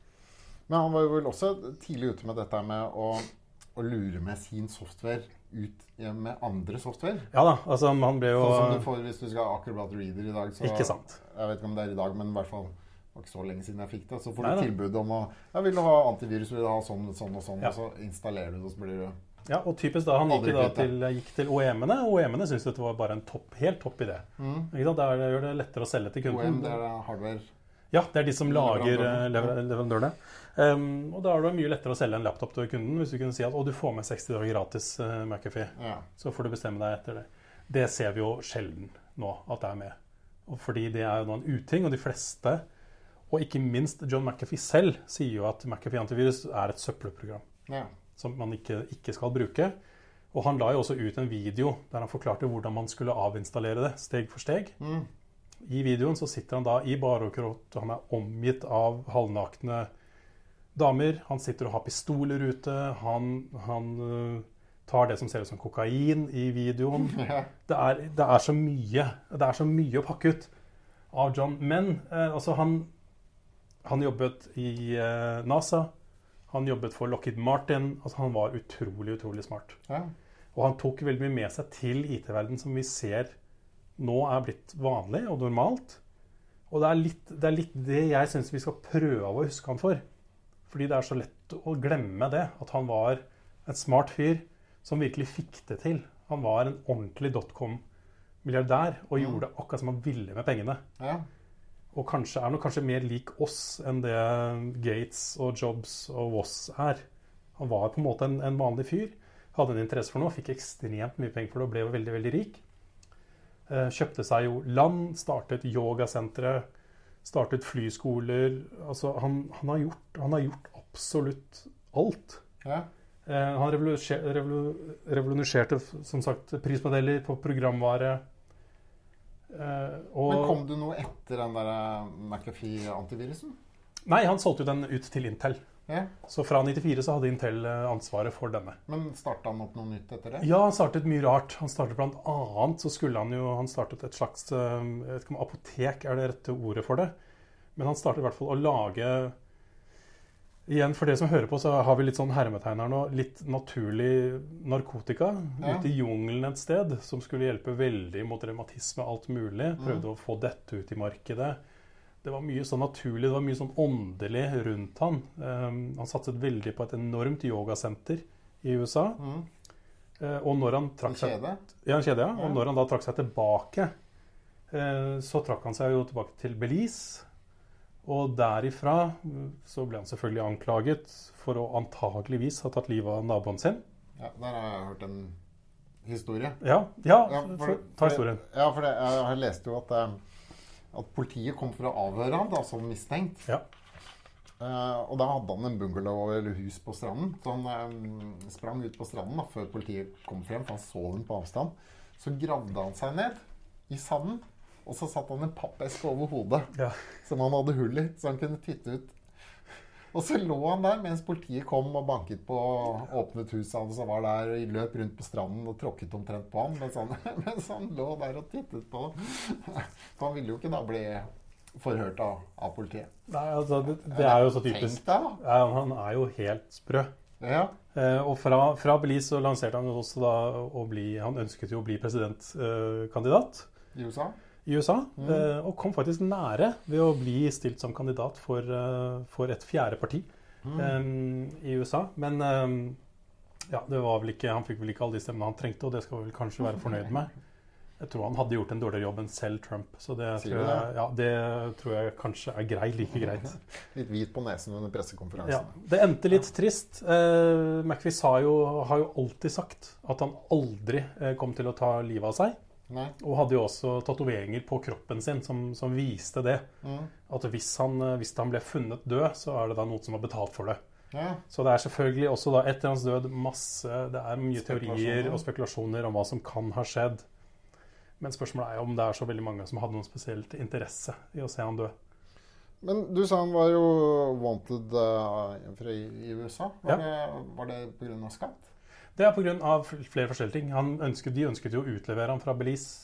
Men han var jo vel også tidlig ute med dette med å, å lure med sin software ut med andre software. Ja da, altså han ble jo... Sånn som du får hvis du skal ha Acrobat Reader i dag. Så, ikke sant. Jeg vet ikke om det er i dag, men i hvert fall det var ikke så lenge siden jeg fikk det. Så får du tilbud om å, jeg vil ha antivirus, vil ha sånn, sånn og sånn, ja. Og så installerer du det, og så blir det... Ja, og typisk da, han gikk, da til, gikk til O E M-ene, og O E M-ene syntes dette var bare en topp, helt topp idé. Mm. Ikke sant? Det gjør det lettere å selge til kunden. O E M, det er hardware... Ja, det er de som lager leverandørene. Um, og da er det mye lettere å selge en laptop til kunden hvis du kunne si at å, du får med seksti dager gratis uh, McAfee. Ja. Så får du bestemme deg etter det. Det ser vi jo sjelden nå at det er med. Og fordi det er jo noen uting, og de fleste, og ikke minst John McAfee selv, sier jo at McAfee antivirus er et søppelprogram. Ja. Som man ikke, ikke skal bruke. Og han la jo også ut en video der han forklarte hvordan man skulle avinstallere det, steg for steg. Mm. I videoen så sitter han da i barokrott, og han er omgitt av halvnakne damer. Han sitter og har pistoler ute. Han, han uh, tar det som ser ut som kokain i videoen. Ja. Det, er, det er så mye. Det er så mye å pakke ut. av John. Men eh, altså han, han jobbet i eh, NASA, han jobbet for Lockheed Martin, altså han var utrolig, utrolig smart. Ja. Og han tok veldig mye med seg til I T-verden som vi ser nå er blitt vanlig og normalt. Og det er litt det, er litt det jeg synes vi skal prøve å huske han for. Fordi det er så lett å glemme det, at han var en smart fyr som virkelig fikk det til. Han var en ordentlig dotcom-milliardær og mm. gjorde akkurat som han ville med pengene. Ja. Og kanskje er noe kanskje mer lik oss enn det Gates og Jobs og Woz er. Han var på en måte en, en vanlig fyr, hadde en interesse for noe, fikk ekstremt mye penger for det og ble veldig, veldig rik. Eh, kjøpte seg jo land, startet yogasentre, startet flyskoler. Altså, han, han, har gjort, han har gjort absolutt alt. Ja. Eh, han revolusjonerte, revolu, revolusjonerte, som sagt, prismodeller på programvare. Eh, og, Men kom det noe etter den der McAfee-antivirusen? Nei, han solgte jo den ut til Intel. Ja. Så fra nittifire så hadde Intel ansvaret for denne. Men startet han opp noe nytt etter det? Ja, han startet mye rart. Han startet blant annet, så skulle han jo, han startet et slags, jeg vet ikke om apotek er det rette ordet for det, men han startet i hvert fall å lage, igjen for det som hører på, så har vi litt sånn hermetegn her nå, litt naturlig narkotika, ja. Ute I jungelen et sted, som skulle hjelpe veldig mot revmatisme, alt mulig, prøvde mm. å få dette ut I markedet. Det var mye sånn naturlig, det var mye sånn åndelig rundt han. Um, han satset veldig på et enormt yogasenter I USA. Mm. Uh, og når han trakk seg... En kjede? Ja, en kjede, ja. ja. Og når han da trakk seg tilbake, uh, så trakk han seg jo tilbake til Belize. Og derifra så ble han selvfølgelig anklaget for å antageligvis ha tatt livet av naboen sin. Ja, der har jeg hørt en historie. Ja, ja, ja for, for, ta historien. For, ja, for det, jeg har lest jo at... Uh, at politiet kom for å avhøre han da, som mistenkt. Ja. Uh, og da hadde han en bungalow eller hus på stranden. Så han um, sprang ut på stranden da, før politiet kom frem, for han så den på avstand. Så gravde han seg ned I sanden, og så satt han en pappeske over hodet, ja. Som han hadde hull I, så han kunne titte ut. Og så lå han der, mens politiet kom og banket på åpnet huset hans, og var der og løp rundt på stranden og tråkket omtrent på han, mens han, mens han lå der og tittet på det. For han ville jo ikke da bli forhørt av, av politiet. Nei, altså, det, det er jo så typisk. Tenk deg, ja, han er jo helt sprø. Ja. Eh, og fra, fra Belize så lanserte han også da å bli, han ønsket jo å bli presidentkandidat. I USA? I USA, mm. eh, og kom faktisk nære ved å bli stilt som kandidat for, uh, for et fjerde parti mm. um, I USA. Men um, ja, det var vel ikke, han fikk vel ikke alle de stemmene han trengte, og det skal vi vel kanskje være fornøyd med. Jeg tror han hadde gjort en dårligere jobb enn selv Trump, så det tror jeg, ja, det tror jeg kanskje er greit, like greit. Litt hvit på nesen under pressekonferansen. Ja, det endte litt trist. Uh, McAfee sa jo, har jo alltid sagt at han aldri uh, kom til å ta livet av seg. Nei. Og hadde jo også tatoveringer på kroppen sin som, som viste det. Mm. At hvis han, hvis han ble funnet død, så er det da noen som har betalt for det. Ja. Så det er selvfølgelig også da etter hans død masse, det er mye teorier og spekulasjoner om hva som kan ha skjedd. Men spørsmålet er jo om det er så veldig mange som hadde noen spesielt interesse I å se han dø. Men du sa han var jo wanted uh, fra I USA. Var, ja. det, var det på grunn av skatt? Det er på grunn av flere forskjellige ting. Han ønsket, de ønsket jo å utlevere ham fra Belize.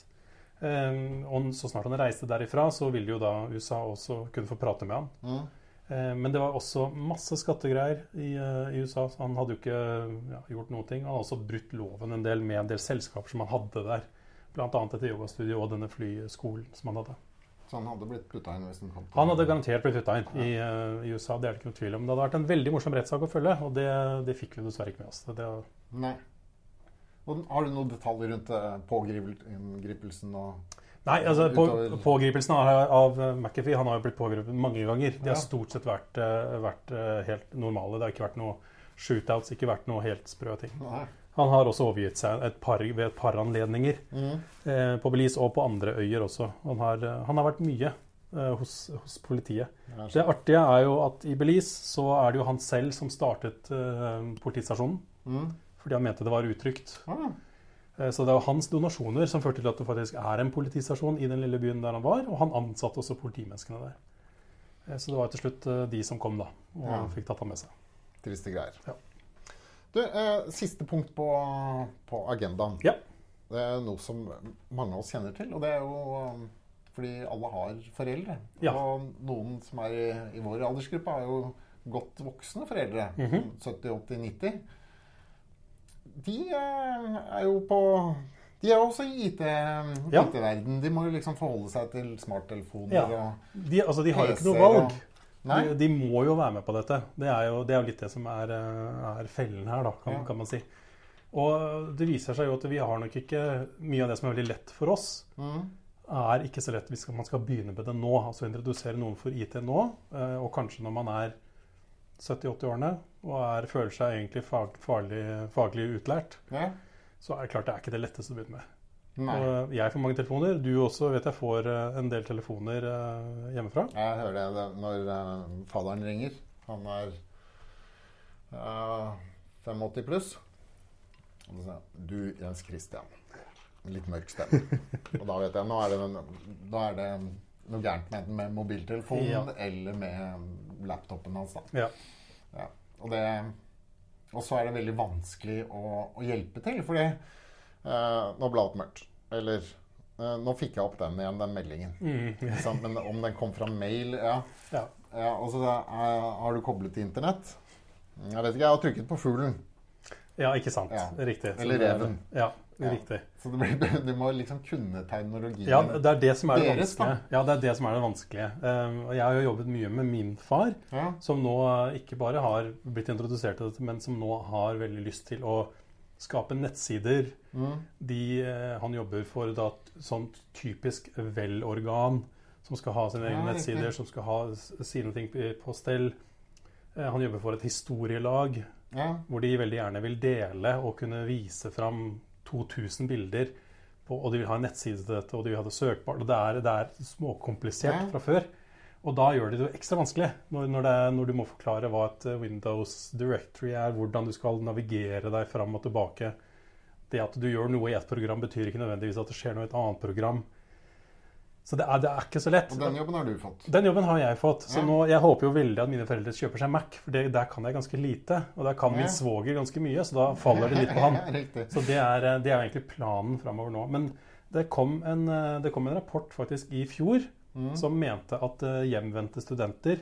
Um, og så snart han reiste derifra, så ville jo da U S A også kunne få prate med ham. Mm. Uh, men det var også masse skattegreier I, uh, I U S A, så han hadde jo ikke ja, gjort noe ting. Han hadde også brutt loven en del med en del selskaper som han hadde der. Blant annet etter yogastudio og denne flyskolen som han hadde. Så han hadde blitt puttet inn hvis den kom til... Han hadde garantert blitt puttet inn I, uh, I U S A, det er det ikke noe tvil om. Det hadde vært en veldig morsom rettssak å følge, og det, det fikk vi dessverre ikke med oss. Det, Nei. Og har du noen detaljer rundt pågripelsen og... Nei, altså på, pågripelsen av, av McAfee, han har jo blitt pågripet mange ganger. De har stort sett vært, vært helt normale. Det har ikke vært noe shootouts, ikke vært noe helt sprø ting. Nei. Han har også overgitt seg et par, ved et par anledninger mm. eh, på Belize og på andre øyer også. Han har, han har vært mye eh, hos, hos politiet. Det, det artige er jo at I Belize så er det jo han selv som startet eh, politistasjonen, mm. fordi han mente det var utrygt. Mm. Eh, så det er jo hans donasjoner som førte til at det faktisk er en politistasjon I den lille byen der han var, og han ansatte også politimenneskene der. Eh, så det var til slutt eh, de som kom da, og ja. fikk tatt ham med seg. Triste greier. Ja. Du, eh, siste punkt på, på agendaen. Ja. Det er noe som mange av oss kjenner til, og det er jo um, fordi alle har foreldre. Ja. Og noen som er i, i vår aldersgruppe er jo godt voksne foreldre, Mhm. sytti, åtti, nitti. De eh, er jo på... De er også i IT, Ja. I T-verden. De må jo liksom forholde seg til smarttelefoner Ja. og De, altså, de har jo ikke noe P C-er og- valg. Nei. De, de må jo være med på dette. Det er jo, det er jo litt det som er, eh, er fellen her, da, kan, Ja. kan man si. Og det viser seg jo at vi har nok ikke mye av det som er veldig lett for oss, Mm. er ikke så lett hvis man skal begynne med det nå. Altså introdusere noen for I T nå, eh, og kanskje når man er sytti åtti årene og er, føler seg egentlig fag, faglig, faglig utlært, Ja. så er det klart det er ikke det letteste å begynne med. Nei. Og jeg får mange telefoner. Du også vet jeg får eh, en del telefoner eh, hjemmefra. Jeg hører det, det når uh, faderen ringer. Han er uh, åttifem pluss. Og så sier han, du, Jens Christian. Litt mørk stemme. Og da vet jeg, nå er det, nå er det noe gærent med, med mobiltelefonen Ja. eller med laptopen hans. Da. Ja. Ja. Og, det, og så er det veldig vanskelig å, å hjelpe til, fordi uh, nå ble alt mørkt. Eller uh, nå fikk jeg opp den igjen, den meldingen. Mm. Ikke sant? Men om den kom fra mail, ja. Ja. Ja, og så er, har du koblet til internett? Jeg vet ikke, jeg har trykket på fuglen. Ja, ikke sant. Ja. Riktig. Så Eller det er- reven. Ja, Ja. riktig. Så det blir, du må liksom kunne terminologien. Ja, det er det som er det Deres, vanskelige. Ja, det er det som er det vanskelige. Um, og jeg har jo jobbet mye med min far, Ja. som nå ikke bare har blitt introdusert til dette, men som nå har veldig lyst til å skape nettsider. Mm. De, eh, han jobber for da, et sånt typisk vel-organ, som skal ha sine egne Ja, nettsider, riktig. som skal ha s- sine ting på på stell. Eh, han jobber for et historielag, Ja. hvor de veldig gjerne vil dele og kunne vise fram to tusen bilder, på, og de vil ha en nettside til dette, og de vil ha det søkbart. Og det er, det er småkomplisert Ja. fra før. Og da gjør de det ekstra vanskelig, når, når, det er, når du må forklare hva et eh, Windows Directory er, hvordan du skal navigere deg fram og tilbake. Det at du gjør noe i et program, betyr ikke nødvendigvis at det skjer noe i et annet program. Så det er, det er ikke så lett. Og den jobben har du fått. Den jobben har jeg fått, så Ja. nå, jeg håper jo veldig at mine foreldre kjøper seg Mac, for det, der kan jeg ganske lite, og der kan Ja. min svoger ganske mye, så da faller det litt på han. Ja, riktig. Så det er, det er egentlig planen fremover nå. Men det kom en, det kom en rapport faktisk i fjor Mm. som mente at eh, hjemvendte studenter,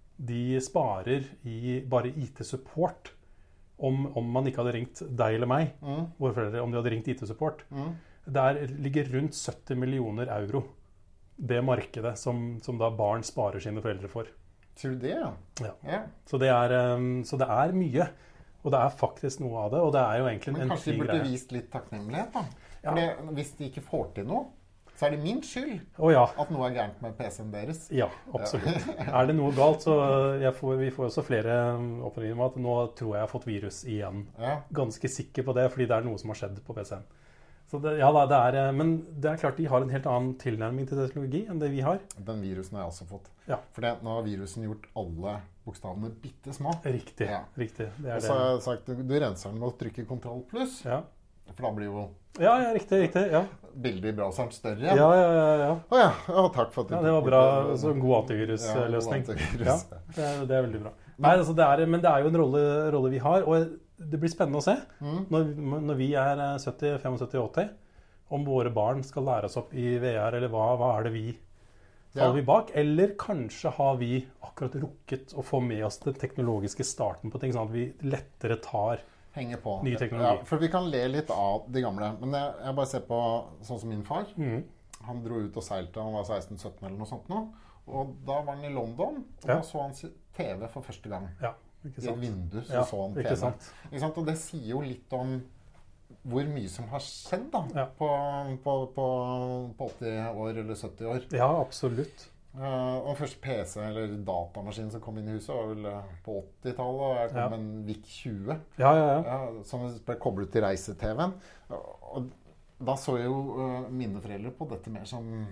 de sparer i bare I T-support om, om man ikke hadde ringt deg eller meg, Mm. våre foreldre, om de hadde ringt I T-support. Mm. Der ligger rundt sytti millioner euro. Det markedet som, som da barn sparer sine foreldre for. Sier du det, ja? Ja. Ja. Så det, er, um, så det er mye. Og det er faktisk noe av det. Og det er jo egentlig Men en kanskje fri de burde greie. vist litt takknemlighet, da. Ja. For det- hvis de ikke får til noe, så er det min skyld Å ja. at noe er gærent med P C-en deres. Ja, absolutt. Er det noe galt, så jeg får, vi får også flere um, oppringninger om at nå tror jeg jeg har fått virus igjen. Ja. Ganske sikker på det, fordi det er noe som har skjedd på P C-en. Så det, ja da, det er, men det er klart de har en helt annen tilnærming til teknologi enn det vi har. Den virusen har jeg også fått. Ja. For det, nå har virusen gjort alle bokstavene bitte små. Riktig. Ja. riktig. Det Og er så har det. jeg sagt du, du renser den med å trykke kontroll pluss, Ja. for da blir jo Ja, ja, riktig. riktig, ja. bildet i browseren større Ja, igjen. ja, ja, ja. Å ja. Ja, takk for at du ja, det var tok bra. bort det. Så god antivirusløsning. Ja, god antivirus. Ja, det er, det er veldig bra. Nei, altså det er, men det er jo en rolle, rolle vi har, og det blir spennende å se Mm. når, når vi er sytti, syttifem, åtti, om våre barn skal lære oss opp i V R, eller hva, hva er det vi faller Ja. vi bak? Eller kanskje har vi akkurat rukket å få med oss den teknologiske starten på ting, sånn at vi lettere tar Henger på. Ny teknologi. Ja, for vi kan le litt av de gamle. Men jeg, jeg bare ser på sånn som min far. mm. Han dro ut og seilte, han var seksten sytten eller noe sånt nå. Og da var han i London, og Ja. da så han si- T V for første gang. Ja, ikke I et sant? vindu så Ja, så han T V. ikke sant? Ikke sant? Og det sier jo litt om hvor mye som har skjedd da, Ja. på, på, på, på åtti år eller sytti år. Ja, absolutt. Uh, og først P C eller datamaskinen som kom inn i huset var vel uh, på åttitallet, og jeg kom Ja. med en VIC tjue. Ja, ja, ja. Ja, som ble koblet til reise-T V-en. Og da så jo uh, mine foreldre på dette mer som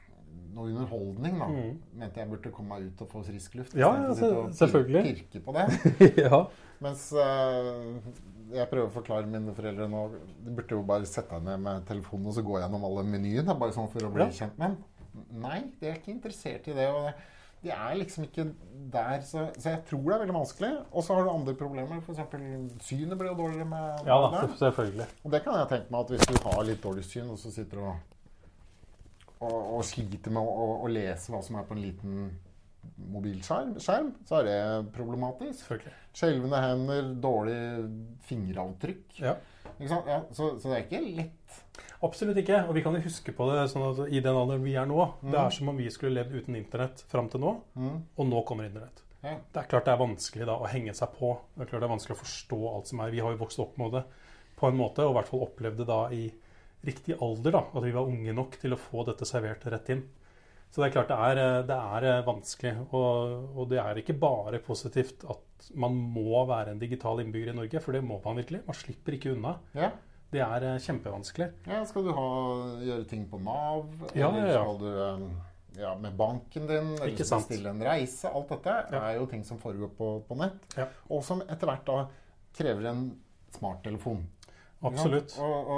noe underholdning, da. Mm. Mente jeg burde komme meg ut og få frisk luft. Ja, i stedet for å ja, sitte og se- selvfølgelig. pir- Pirke på det. ja. Mens uh, jeg prøver å forklare mine foreldre nå, de burde jo bare sette deg ned med telefonen og så gå gjennom alle menyene, bare sånn for å bli Ja. kjent med dem. Nei, de er ikke interessert i det. Og det, de er liksom ikke der, så, så jeg tror det er veldig vanskelig. Og så har du andre problemer, for eksempel synet blir jo dårligere med Ja da, det. selvfølgelig. Og det kan jeg tenke meg at hvis du har litt dårlig syn, og så sitter du og og, og sliter med å, å, å lese hva som er på en liten mobilskjerm, skjerm, så er det problematisk. Selvfølgelig. Skjelvende hender, dårlig fingeravtrykk. Ja. Ikke sant? Ja, så, så det er ikke lett. Absolutt ikke, og vi kan jo huske på det sånn at i den alderen vi er nå, Mm. det er som om vi skulle levd uten internett frem til nå, Mm. og nå kommer internett. Ja. Det er klart det er vanskelig da å henge seg på. Det er klart det er vanskelig å forstå alt som er. Vi har jo vokst opp med det på en måte, og i hvert fall opplevd det da i riktig alder da, at vi var unge nok til å få dette servert rett inn. Så det er klart det er, det er vanskelig, og, og det er ikke bare positivt at man må være en digital innbygger i Norge, for det må man virkelig. Man slipper ikke unna. Ja. Det er kjempevanskelig. Ja, skal du ha, gjøre ting på Nav, Ja, eller ja, ja. skal du um, ja, med banken din, eller Ikke skal sant. bestille en reise, alt dette Ja. er jo ting som foregår på, på nett, Ja. og som etter hvert da krever en smarttelefon. Ikke Absolutt. sant? Og,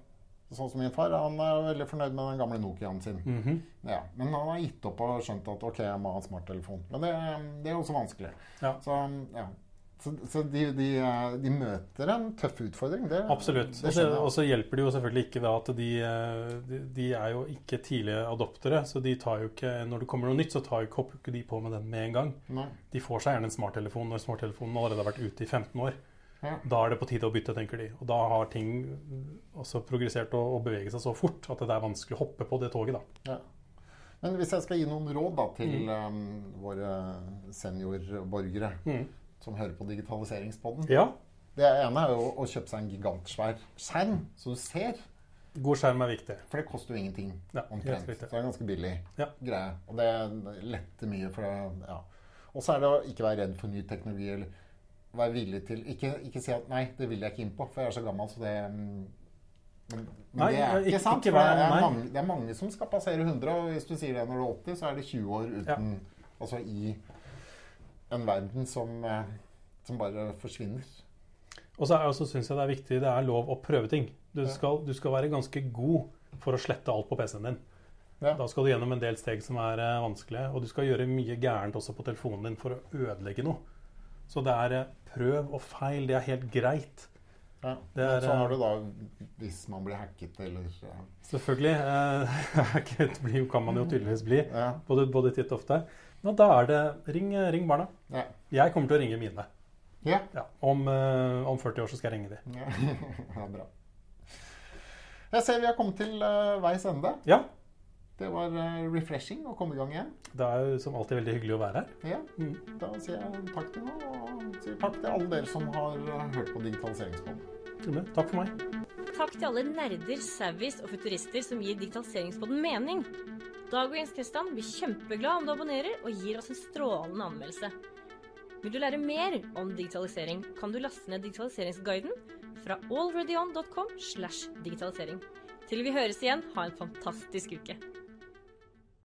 og sånn som min far, han er veldig fornøyd med den gamle Nokiaen sin. Mhm. Ja, men han har gitt opp og skjønt at ok, jeg må ha en smarttelefon. Men det, det er også vanskelig. Ja. Så, ja. så, så de, de, de møter en tøff utfordring. Det, Absolutt. Det Og så- skjønner jeg. Og så hjelper det jo selvfølgelig ikke da at de, eh, de, de er jo ikke tidlige adoptere, så de tar jo ikke, når det kommer noe nytt, så tar jo ikke, hopper ikke de på med den med en gang. Nei. De får seg gjerne en smarttelefon når smarttelefonen allerede har vært ute i femten år. Ja. Da er det på tide å bytte, tenker de. Og da har ting også progressert og, og beveget seg så fort at det er vanskelig å hoppe på det toget da. Ja. Men hvis jeg skal gi noen råd da, til Mm. um, våre seniorborgere Mm. som hører på digitaliseringspodden. Ja, Det ene er jo å kjøpe seg en gigantsvær skjerm, så du ser. god skjerm er viktig. For det koster jo ingenting, Ja, helt omtrent. Så riktig. det er ganske billig Ja. greie. Og det letter mye for det, ja. Og så er det å ikke være redd for ny teknologi, eller være villig til, ikke, ikke si at nei, det vil jeg ikke inn på, for jeg er så gammel, så det... mm, Men, men Nei, det er ikke, ikke- sant, ikke for det vær- er, nei. mange, det er mange som skal passere hundre, og hvis du sier det når du er åtti, så er det tjue år uten, altså i en verden som, eh, som bare forsvinner. Og så, er- og så synes jeg det er viktig, det er lov å prøve ting. Du Ja. skal, du skal være ganske god for å slette alt på P C-en din. Ja. Da skal du gjennom en del steg som er eh, vanskelige, og du skal gjøre mye gærent også på telefonen din for å ødelegge noe. Så det er eh, prøv og feil, det er helt greit. Ja. Det er, Men så har eh, du da, hvis man blir hacket, eller... Ja. Selvfølgelig. Eh, hacket blir- kan man jo tydeligvis bli, Ja. både, både titt og ofte. Men da er det, ring, ring barna. Ja. Jeg kommer til å ringe mine. Ja. Ja, om, eh, om førti år så skal jeg ringe de. Ja. Ja, bra. Jeg ser vi har kommet til uh, veis ende. Ja, Det var uh, refreshing å komme i gang igjen. det er jo som alltid veldig hyggelig å være her. Ja. Mm. Da sier jeg takk til nå, og sier takk til alle dere som har uh, hørt på Digitaliseringspodden. Takk for meg. Takk til alle nerder, savvies og futurister som gir digitaliseringspodden mening. Dag og Jens Kristian blir kjempeglad om du abonnerer og gir oss en strålende anmeldelse. Vil du lære mer om digitalisering, kan du laste ned digitaliseringsguiden fra allreadyon punktum com slash digitalisering. Til vi høres igjen, ha en fantastisk uke.